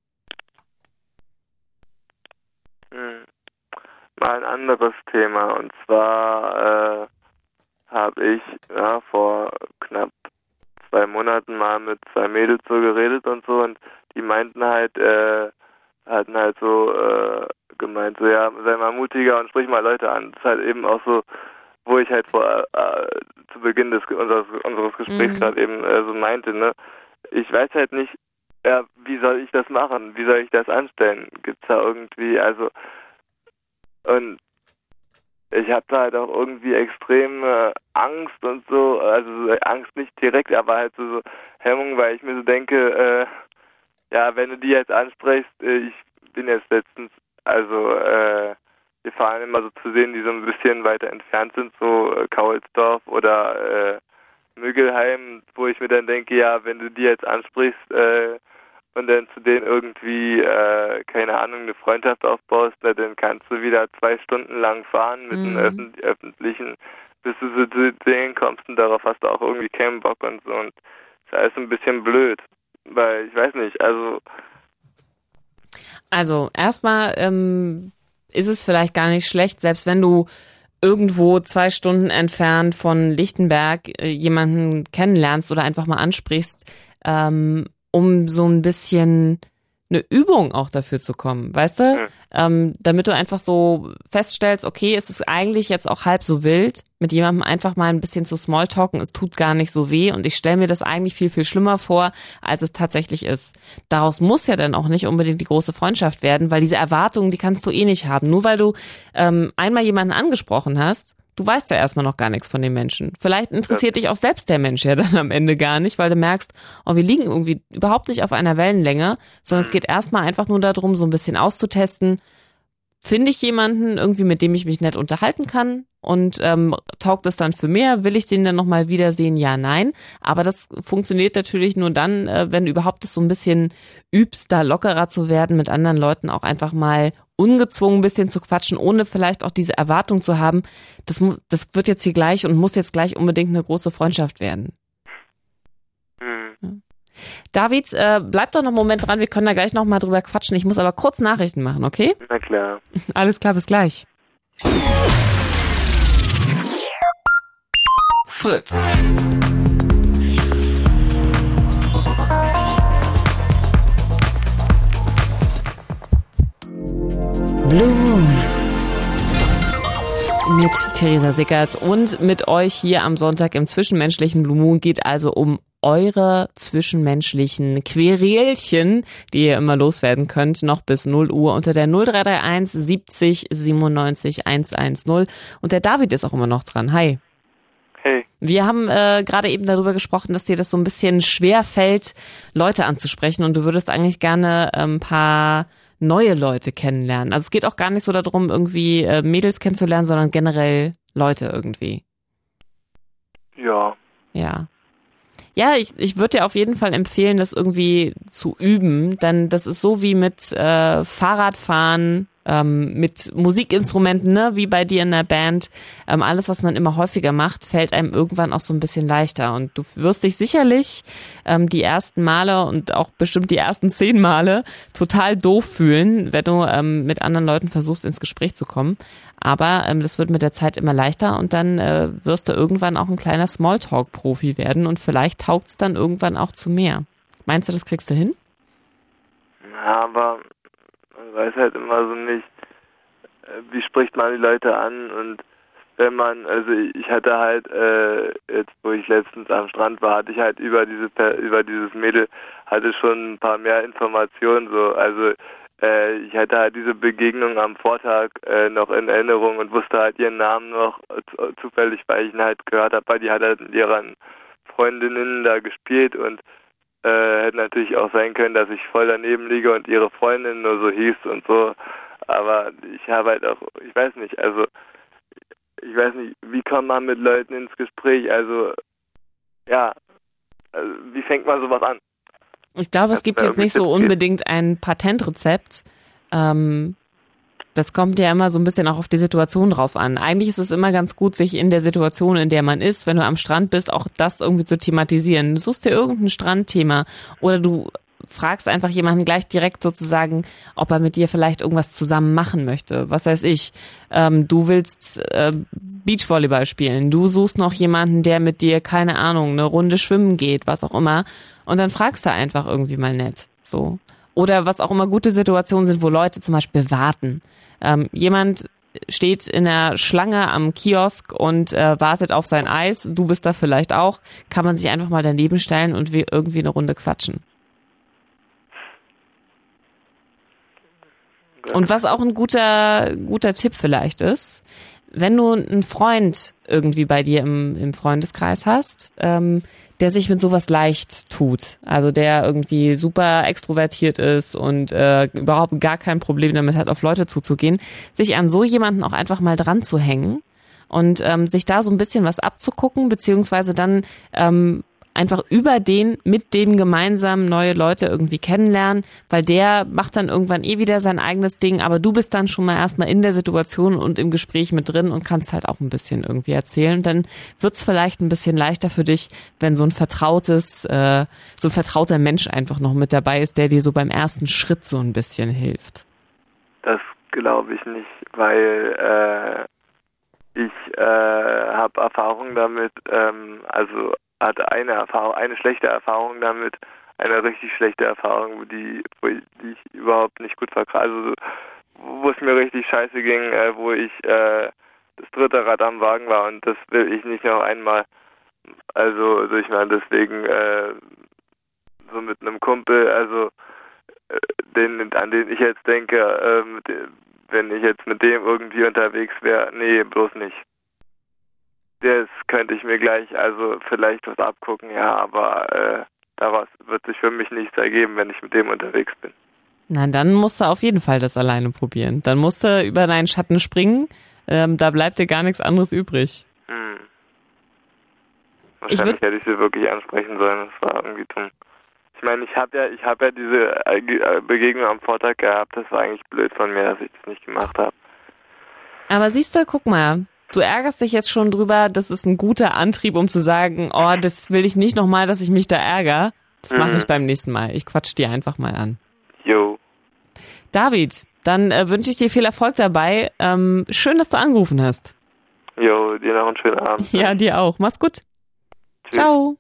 Mal ein anderes Thema, und zwar habe ich vor knapp 2 Monaten mal mit 2 Mädels so geredet und so, und die meinten halt, hatten halt so gemeint, so ja, sei mal mutiger und sprich mal Leute an. Das ist halt eben auch so, wo ich halt zu Beginn unseres Gesprächs gerade eben so meinte, ne? Ich weiß halt nicht, wie soll ich das machen? Wie soll ich das anstellen? Gibt's da irgendwie, also, und ich habe da halt auch irgendwie extreme Angst und so, also Angst nicht direkt, aber halt so Hemmung, weil ich mir so denke, ja, wenn du die jetzt ansprichst, ich bin jetzt letztens, also wir fahren immer so zu sehen, die so ein bisschen weiter entfernt sind, so Kaulsdorf oder Müggelheim, wo ich mir dann denke, ja, wenn du die jetzt ansprichst und dann zu denen irgendwie, keine Ahnung, eine Freundschaft aufbaust, dann kannst du wieder 2 Stunden lang fahren mit einem öffentlichen, bis du so zu denen kommst, und darauf hast du auch irgendwie keinen Bock und so, und das ist alles ein bisschen blöd, weil ich weiß nicht, Also erstmal ist es vielleicht gar nicht schlecht, selbst wenn du irgendwo 2 Stunden entfernt von Lichtenberg jemanden kennenlernst oder einfach mal ansprichst, um so ein bisschen eine Übung auch dafür zu kommen, weißt du? Damit du einfach so feststellst, okay, es ist eigentlich jetzt auch halb so wild, mit jemandem einfach mal ein bisschen zu Smalltalken, es tut gar nicht so weh, und ich stelle mir das eigentlich viel, viel schlimmer vor, als es tatsächlich ist. Daraus muss ja dann auch nicht unbedingt die große Freundschaft werden, weil diese Erwartungen, die kannst du eh nicht haben. Nur weil du einmal jemanden angesprochen hast, du weißt ja erstmal noch gar nichts von dem Menschen. Vielleicht interessiert dich auch selbst der Mensch ja dann am Ende gar nicht, weil du merkst, oh, wir liegen irgendwie überhaupt nicht auf einer Wellenlänge, sondern es geht erstmal einfach nur darum, so ein bisschen auszutesten, finde ich jemanden irgendwie, mit dem ich mich nett unterhalten kann, und taugt es dann für mehr? Will ich den dann nochmal wiedersehen? Ja, nein. Aber das funktioniert natürlich nur dann, wenn du überhaupt das so ein bisschen übst, da lockerer zu werden, mit anderen Leuten auch einfach mal ungezwungen ein bisschen zu quatschen, ohne vielleicht auch diese Erwartung zu haben, das wird jetzt hier gleich und muss jetzt gleich unbedingt eine große Freundschaft werden. Ja. David, bleib doch noch einen Moment dran, wir können da gleich noch mal drüber quatschen. Ich muss aber kurz Nachrichten machen, okay? Na klar. Alles klar, bis gleich. Fritz. Blue Moon. Mit Theresa Sickert und mit euch hier am Sonntag im zwischenmenschlichen Blue Moon geht also um eure zwischenmenschlichen Querelchen, die ihr immer loswerden könnt, noch bis 0 Uhr unter der 0331 70 97 110. Und der David ist auch immer noch dran. Hi. Hey. Wir haben gerade eben darüber gesprochen, dass dir das so ein bisschen schwer fällt, Leute anzusprechen und du würdest eigentlich gerne ein paar neue Leute kennenlernen. Also es geht auch gar nicht so darum, irgendwie Mädels kennenzulernen, sondern generell Leute irgendwie. Ja. Ja. Ja, ich würde dir auf jeden Fall empfehlen, das irgendwie zu üben, denn das ist so wie mit Fahrradfahren, mit Musikinstrumenten, ne, wie bei dir in der Band. Alles, was man immer häufiger macht, fällt einem irgendwann auch so ein bisschen leichter. Und du wirst dich sicherlich die ersten Male und auch bestimmt die ersten 10 Male total doof fühlen, wenn du mit anderen Leuten versuchst, ins Gespräch zu kommen. Aber das wird mit der Zeit immer leichter und dann wirst du irgendwann auch ein kleiner Smalltalk-Profi werden und vielleicht taugt's dann irgendwann auch zu mehr. Meinst du, das kriegst du hin? Ja, aber man weiß halt immer so nicht, wie spricht man die Leute an und wenn man, also ich hatte halt, jetzt wo ich letztens am Strand war, hatte ich halt über dieses Mädel, hatte schon ein paar mehr Informationen so, also ich hatte halt diese Begegnung am Vortag noch in Erinnerung und wusste halt ihren Namen noch zufällig, weil ich ihn halt gehört habe, weil die hat halt mit ihren Freundinnen da gespielt und hätte natürlich auch sein können, dass ich voll daneben liege und ihre Freundin nur so hieß und so, aber ich habe halt auch, ich weiß nicht, wie kommt man mit Leuten ins Gespräch, also ja, also, wie fängt man sowas an? Ich glaube, es gibt jetzt nicht so unbedingt ein Patentrezept. Das kommt ja immer so ein bisschen auch auf die Situation drauf an. Eigentlich ist es immer ganz gut, sich in der Situation, in der man ist, wenn du am Strand bist, auch das irgendwie zu thematisieren. Du suchst dir irgendein Strandthema oder du fragst einfach jemanden gleich direkt sozusagen, ob er mit dir vielleicht irgendwas zusammen machen möchte. Was weiß ich, du willst Beachvolleyball spielen, du suchst noch jemanden, der mit dir, keine Ahnung, eine Runde schwimmen geht, was auch immer. Und dann fragst du einfach irgendwie mal nett, so. Oder was auch immer gute Situationen sind, wo Leute zum Beispiel warten. Jemand steht in der Schlange am Kiosk und wartet auf sein Eis, du bist da vielleicht auch, kann man sich einfach mal daneben stellen und irgendwie eine Runde quatschen. Und was auch ein guter Tipp vielleicht ist, wenn du einen Freund irgendwie bei dir im Freundeskreis hast, der sich mit sowas leicht tut, also der irgendwie super extrovertiert ist und überhaupt gar kein Problem damit hat, auf Leute zuzugehen, sich an so jemanden auch einfach mal dran zu hängen und sich da so ein bisschen was abzugucken, beziehungsweise dann einfach mit dem gemeinsam neue Leute irgendwie kennenlernen, weil der macht dann irgendwann wieder sein eigenes Ding, aber du bist dann schon mal erstmal in der Situation und im Gespräch mit drin und kannst halt auch ein bisschen irgendwie erzählen. Dann wird's vielleicht ein bisschen leichter für dich, wenn so ein vertrauter Mensch einfach noch mit dabei ist, der dir so beim ersten Schritt so ein bisschen hilft. Das glaube ich nicht, weil ich habe Erfahrung damit, hatte eine schlechte Erfahrung damit, eine richtig schlechte Erfahrung, die ich überhaupt nicht gut verkrafte, also wo es mir richtig scheiße ging, wo ich das 3. Rad am Wagen war und das will ich nicht noch einmal, also ich meine deswegen so mit einem Kumpel, also an den ich jetzt denke, wenn ich jetzt mit dem irgendwie unterwegs wäre, nee, bloß nicht. Das könnte ich mir gleich, also vielleicht was abgucken, ja, aber daraus wird sich für mich nichts ergeben, wenn ich mit dem unterwegs bin. Na, dann musst du auf jeden Fall das alleine probieren. Dann musst du über deinen Schatten springen, da bleibt dir gar nichts anderes übrig. Wahrscheinlich hätte ich sie wirklich ansprechen sollen, das war irgendwie dumm. Ich meine, ich hab ja diese Begegnung am Vortag gehabt, das war eigentlich blöd von mir, dass ich das nicht gemacht habe. Aber siehst du, guck mal, du ärgerst dich jetzt schon drüber, das ist ein guter Antrieb, um zu sagen, oh, das will ich nicht nochmal, dass ich mich da ärgere. Das mache ich beim nächsten Mal. Ich quatsch dir einfach mal an. Jo. David, dann wünsche ich dir viel Erfolg dabei. Schön, dass du angerufen hast. Jo, dir noch einen schönen Abend. Ja, dir auch. Mach's gut. Tschüss. Ciao.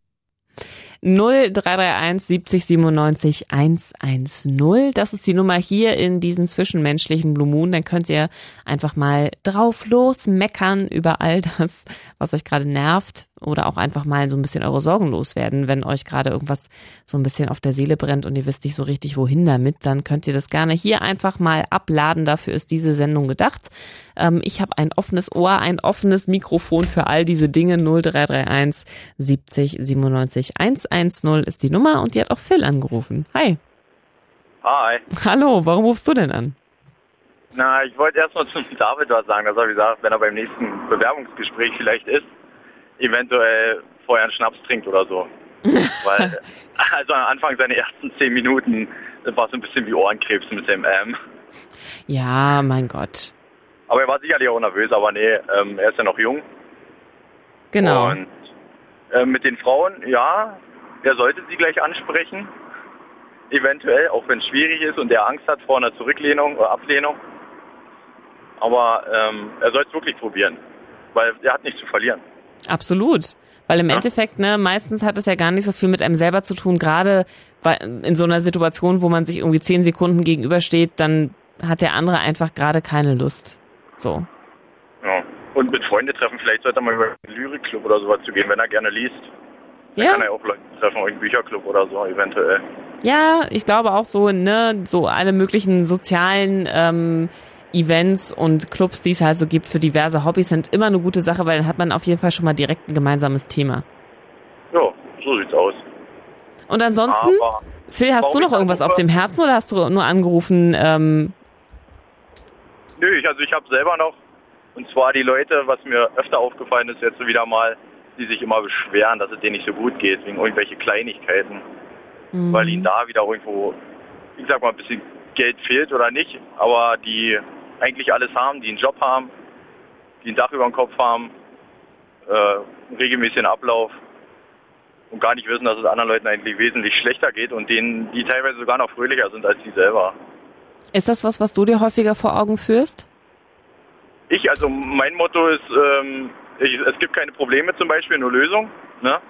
0331 70 97 110. Das ist die Nummer hier in diesen zwischenmenschlichen Blue Moon. Dann könnt ihr einfach mal drauf los meckern über all das, was euch gerade nervt. oder auch einfach mal so ein bisschen eure Sorgen loswerden. Wenn euch gerade irgendwas so ein bisschen auf der Seele brennt und ihr wisst nicht so richtig, wohin damit, dann könnt ihr das gerne hier einfach mal abladen. Dafür ist diese Sendung gedacht. Ich habe ein offenes Ohr, ein offenes Mikrofon für all diese Dinge. 0331 70 97 110 ist die Nummer und die hat auch Phil angerufen. Hi. Hi. Hallo, warum rufst du denn an? Na, ich wollte erst mal zum David was sagen, dass er gesagt, wenn er beim nächsten Bewerbungsgespräch vielleicht ist, eventuell vorher einen Schnaps trinkt oder so. Weil, also am Anfang seine ersten 10 Minuten war es so ein bisschen wie Ohrenkrebs mit dem Ja, mein Gott. Aber er war sicherlich auch nervös, aber nee, er ist ja noch jung. Genau. Und mit den Frauen, ja, er sollte sie gleich ansprechen. Eventuell, auch wenn es schwierig ist und er Angst hat vor einer Zurücklehnung oder Ablehnung. Aber er soll es wirklich probieren, weil er hat nichts zu verlieren. Absolut. Weil im Endeffekt, meistens hat es ja gar nicht so viel mit einem selber zu tun, gerade in so einer Situation, wo man sich irgendwie 10 Sekunden gegenübersteht, dann hat der andere einfach gerade keine Lust. So. Ja. Und mit Freunden treffen, vielleicht sollte er mal über einen Lyrikclub oder sowas zu gehen, wenn er gerne liest. Dann kann er auch Leute treffen, irgendeinen Bücherclub oder so, eventuell. Ja, ich glaube auch so, so alle möglichen sozialen Events und Clubs, die es halt so gibt für diverse Hobbys, sind immer eine gute Sache, weil dann hat man auf jeden Fall schon mal direkt ein gemeinsames Thema. Ja, so sieht's aus. Und ansonsten, Phil, hast du noch irgendwas auf dem Herzen oder hast du nur angerufen? Nö, ich habe selber noch, und zwar die Leute, was mir öfter aufgefallen ist, jetzt wieder mal, die sich immer beschweren, dass es denen nicht so gut geht, wegen irgendwelche Kleinigkeiten, weil ihnen da wieder irgendwo, ich sag mal, ein bisschen Geld fehlt oder nicht, aber die eigentlich alles haben, die einen Job haben, die ein Dach über dem Kopf haben, einen regelmäßigen Ablauf und gar nicht wissen, dass es anderen Leuten eigentlich wesentlich schlechter geht und denen, die teilweise sogar noch fröhlicher sind als die selber. Ist das was du dir häufiger vor Augen führst? Also mein Motto ist, es gibt keine Probleme zum Beispiel, nur Lösungen. Ne?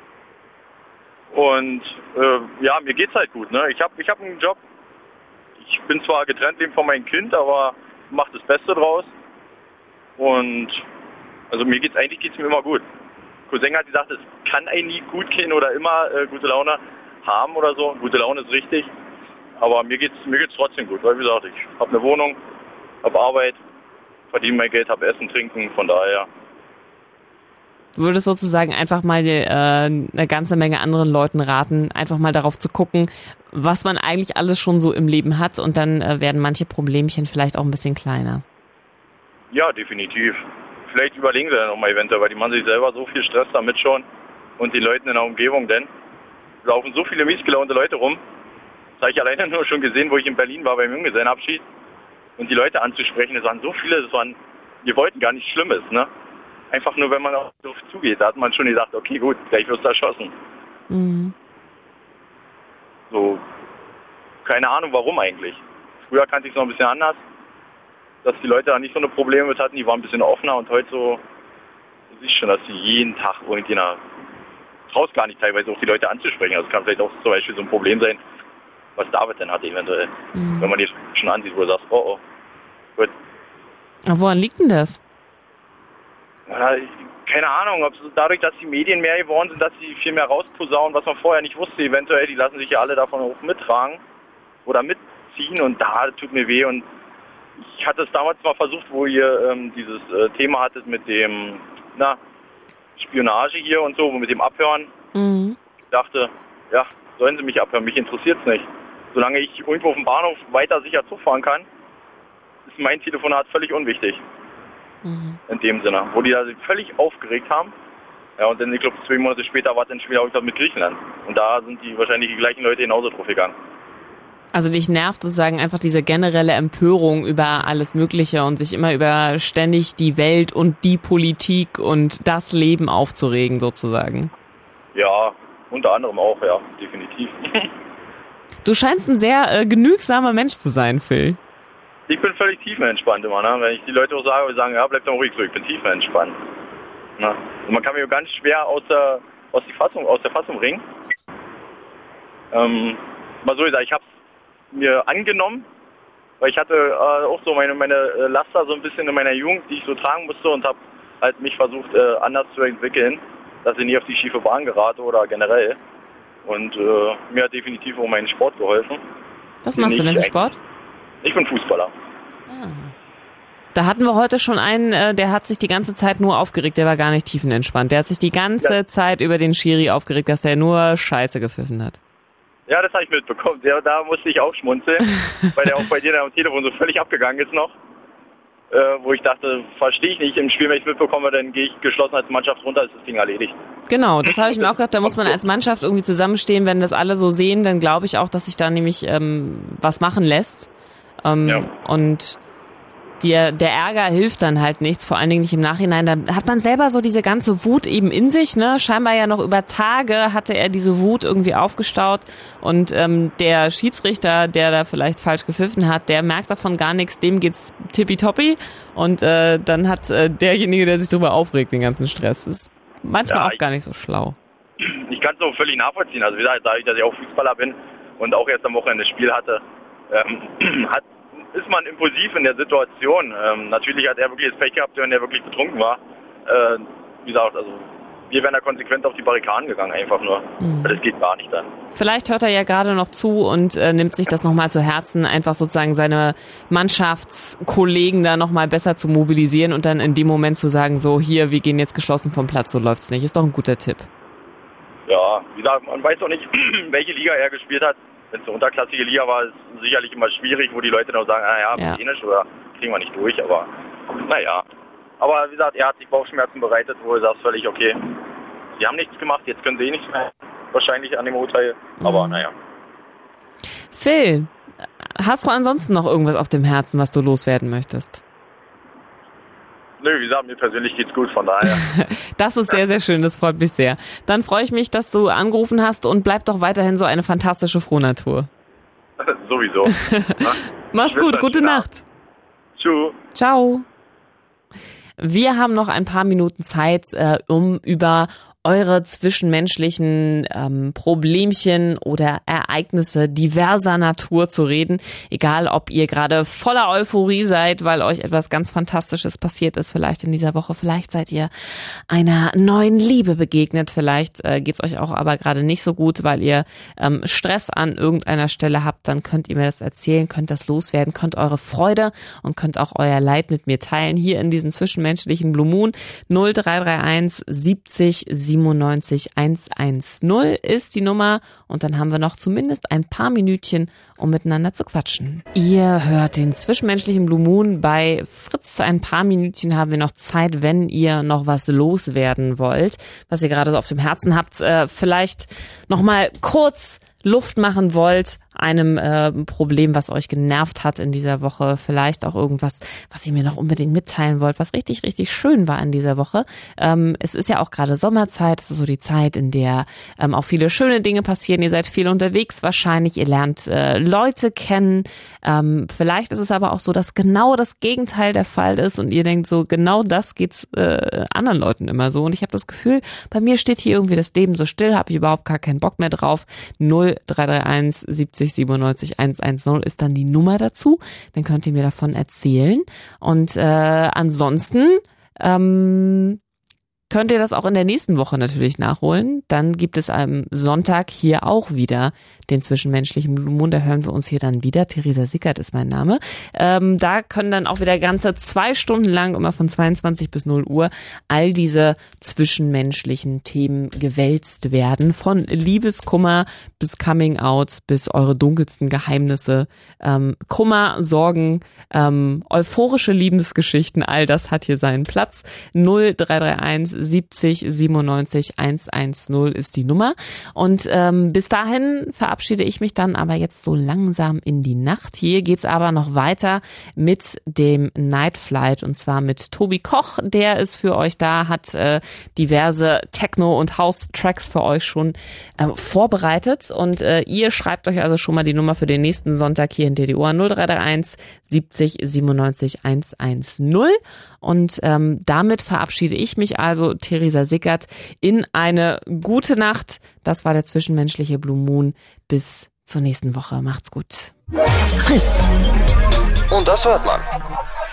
Und ja, mir geht's halt gut. Ne? Ich hab einen Job. Ich bin zwar getrennt leben von meinem Kind, aber mache das Beste draus. Und also mir geht's mir immer gut. Cousin hat gesagt, es kann einem nie gut gehen oder immer gute Laune haben oder so. Gute Laune ist richtig. Aber mir geht's trotzdem gut, weil wie gesagt, ich habe eine Wohnung, habe Arbeit, verdiene mein Geld, habe Essen, Trinken, von daher. Du würdest sozusagen einfach mal eine ganze Menge anderen Leuten raten, einfach mal darauf zu gucken, was man eigentlich alles schon so im Leben hat und dann werden manche Problemchen vielleicht auch ein bisschen kleiner. Ja, definitiv. Vielleicht überlegen sie dann nochmal eventuell, weil die machen sich selber so viel Stress damit schon und die Leuten in der Umgebung, denn laufen so viele miesgelaunte Leute rum. Das habe ich alleine nur schon gesehen, wo ich in Berlin war beim Junggesellenabschied und die Leute anzusprechen, es waren so viele, wir wollten gar nichts Schlimmes, ne? Einfach nur, wenn man auf die Luft zugeht, da hat man schon gesagt, okay, gut, gleich wirst du erschossen. Mhm. So, keine Ahnung, warum eigentlich. Früher kannte ich es noch ein bisschen anders, dass die Leute da nicht so eine Probleme mit hatten, die waren ein bisschen offener und heute so, du siehst schon, dass sie jeden Tag irgendjemand traust gar nicht teilweise auch die Leute anzusprechen. Also kann vielleicht auch zum Beispiel so ein Problem sein, was David denn hat eventuell. Wenn man die schon ansieht, wo du sagst, oh, gut. Aber woran liegt denn das? Ja, keine Ahnung, ob es dadurch, dass die Medien mehr geworden sind, dass sie viel mehr rausposaunen, was man vorher nicht wusste, eventuell, die lassen sich ja alle davon auch mittragen oder mitziehen und da tut mir weh und ich hatte es damals mal versucht, wo ihr dieses Thema hattet mit dem, Spionage hier und so, mit dem Abhören. Ich dachte, ja, sollen sie mich abhören, mich interessiert es nicht. Solange ich irgendwo auf dem Bahnhof weiter sicher zufahren kann, ist mein Telefonat völlig unwichtig. In dem Sinne, wo die da sich völlig aufgeregt haben. Ja, und dann, ich glaube, 2 Monate später war es dann schon wieder mit Griechenland. Und da sind die wahrscheinlich die gleichen Leute genauso drauf gegangen. Also dich nervt sozusagen einfach diese generelle Empörung über alles Mögliche und sich immer über ständig die Welt und die Politik und das Leben aufzuregen sozusagen. Ja, unter anderem auch, ja, definitiv. Du scheinst ein sehr genügsamer Mensch zu sein, Phil. Ich bin völlig tiefenentspannt immer, ne? Wenn ich die Leute auch sage, sagen, ja, bleib doch ruhig zurück, ich bin tiefenentspannt. Ne? Und man kann mir ganz schwer aus der Fassung bringen. Mal so gesagt, ich habe es mir angenommen, weil ich hatte auch so meine Laster so ein bisschen in meiner Jugend, die ich so tragen musste und habe halt mich versucht anders zu entwickeln dass ich nie auf die schiefe Bahn gerate oder generell. Und mir hat definitiv auch mein Sport geholfen. Was machst du denn für Sport? Ich bin Fußballer. Da hatten wir heute schon einen, der hat sich die ganze Zeit nur aufgeregt, der war gar nicht tiefenentspannt. Der hat sich die ganze Zeit über den Schiri aufgeregt, dass der nur Scheiße gepfiffen hat. Ja, das habe ich mitbekommen. Da musste ich auch schmunzeln, weil der auch bei dir am Telefon so völlig abgegangen ist noch. Wo ich dachte, verstehe ich nicht, im Spiel, wenn ich mitbekomme, dann gehe ich geschlossen als Mannschaft runter, ist das Ding erledigt. Genau, das habe ich mir auch gedacht, da muss man als Mannschaft irgendwie zusammenstehen, wenn das alle so sehen, dann glaube ich auch, dass sich da nämlich was machen lässt. Und der Ärger hilft dann halt nichts, vor allen Dingen nicht im Nachhinein. Da hat man selber so diese ganze Wut eben in sich, ne? Scheinbar ja noch über Tage hatte er diese Wut irgendwie aufgestaut und der Schiedsrichter, der da vielleicht falsch gepfiffen hat, der merkt davon gar nichts, dem geht's tippitoppi und dann hat derjenige, der sich darüber aufregt, den ganzen Stress. Das ist manchmal auch gar nicht so schlau. Ich kann es auch völlig nachvollziehen. Also wie gesagt, dadurch, dass ich auch Fußballer bin und auch erst am Wochenende das Spiel hatte, ist man impulsiv in der Situation. Natürlich hat er wirklich das Pech gehabt, wenn er wirklich betrunken war. Wie gesagt, also wir wären da konsequent auf die Barrikaden gegangen, einfach nur. Das geht gar nicht dann. Vielleicht hört er ja gerade noch zu und nimmt sich das nochmal zu Herzen, einfach sozusagen seine Mannschaftskollegen da nochmal besser zu mobilisieren und dann in dem Moment zu sagen, so hier, wir gehen jetzt geschlossen vom Platz, so läuft's nicht. Ist doch ein guter Tipp. Ja, wie gesagt, man weiß doch nicht, welche Liga er gespielt hat. Wenn es eine unterklassige Liga war, ist es sicherlich immer schwierig, wo die Leute noch sagen, Italienisch oder kriegen wir nicht durch, aber naja. Aber wie gesagt, er hat sich Bauchschmerzen bereitet, wo er sagt, völlig okay. Sie haben nichts gemacht, jetzt können sie nichts mehr, wahrscheinlich an dem Urteil, aber naja. Phil, hast du ansonsten noch irgendwas auf dem Herzen, was du loswerden möchtest? Nö, wie gesagt, mir persönlich geht's gut, von daher. Das ist sehr, sehr schön, das freut mich sehr. Dann freue ich mich, dass du angerufen hast und bleib doch weiterhin so eine fantastische Frohnatur. Sowieso. Mach's gut, gute Nacht. Tschüss. Ciao. Wir haben noch ein paar Minuten Zeit, um über eure zwischenmenschlichen Problemchen oder Ereignisse diverser Natur zu reden. Egal, ob ihr gerade voller Euphorie seid, weil euch etwas ganz Fantastisches passiert ist, vielleicht in dieser Woche. Vielleicht seid ihr einer neuen Liebe begegnet. Vielleicht geht's euch auch aber gerade nicht so gut, weil ihr Stress an irgendeiner Stelle habt. Dann könnt ihr mir das erzählen, könnt das loswerden, könnt eure Freude und könnt auch euer Leid mit mir teilen. Hier in diesem zwischenmenschlichen Blue Moon 0331 70 97 110 ist die Nummer und dann haben wir noch zumindest ein paar Minütchen, um miteinander zu quatschen. Ihr hört den zwischenmenschlichen Blue Moon bei Fritz. Ein paar Minütchen haben wir noch Zeit, wenn ihr noch was loswerden wollt, was ihr gerade so auf dem Herzen habt, vielleicht nochmal kurz Luft machen wollt, einem Problem, was euch genervt hat in dieser Woche, vielleicht auch irgendwas, was ihr mir noch unbedingt mitteilen wollt, was richtig, richtig schön war in dieser Woche. Es ist ja auch gerade Sommerzeit, das ist so die Zeit, in der auch viele schöne Dinge passieren. Ihr seid viel unterwegs wahrscheinlich, ihr lernt Leute kennen. Vielleicht ist es aber auch so, dass genau das Gegenteil der Fall ist und ihr denkt so, genau das geht's anderen Leuten immer so. Und ich habe das Gefühl, bei mir steht hier irgendwie das Leben so still, habe ich überhaupt gar keinen Bock mehr drauf. 0331 70 97 110 ist dann die Nummer dazu. Dann könnt ihr mir davon erzählen. Und ansonsten könnt ihr das auch in der nächsten Woche natürlich nachholen. Dann gibt es am Sonntag hier auch wieder den zwischenmenschlichen Blue Moon. Da hören wir uns hier dann wieder. Theresa Sickert ist mein Name. Da können dann auch wieder ganze 2 Stunden lang, immer von 22 bis 0 Uhr, all diese zwischenmenschlichen Themen gewälzt werden. Von Liebeskummer bis Coming Out, bis eure dunkelsten Geheimnisse. Kummer, Sorgen, euphorische Liebesgeschichten, all das hat hier seinen Platz. 0331 70 97 110 ist die Nummer. Und bis dahin verabschiede ich mich dann aber jetzt so langsam in die Nacht. Hier geht's aber noch weiter mit dem Night Flight und zwar mit Tobi Koch. Der ist für euch da, hat diverse Techno- und House-Tracks für euch schon vorbereitet. Und ihr schreibt euch also schon mal die Nummer für den nächsten Sonntag hier hinter die Ohren 0331 70 97 110. Und damit verabschiede ich mich also, Theresa Sickert, in eine gute Nacht. Das war der zwischenmenschliche Blue Moon. Bis zur nächsten Woche. Macht's gut. Fritz. Und das hört man.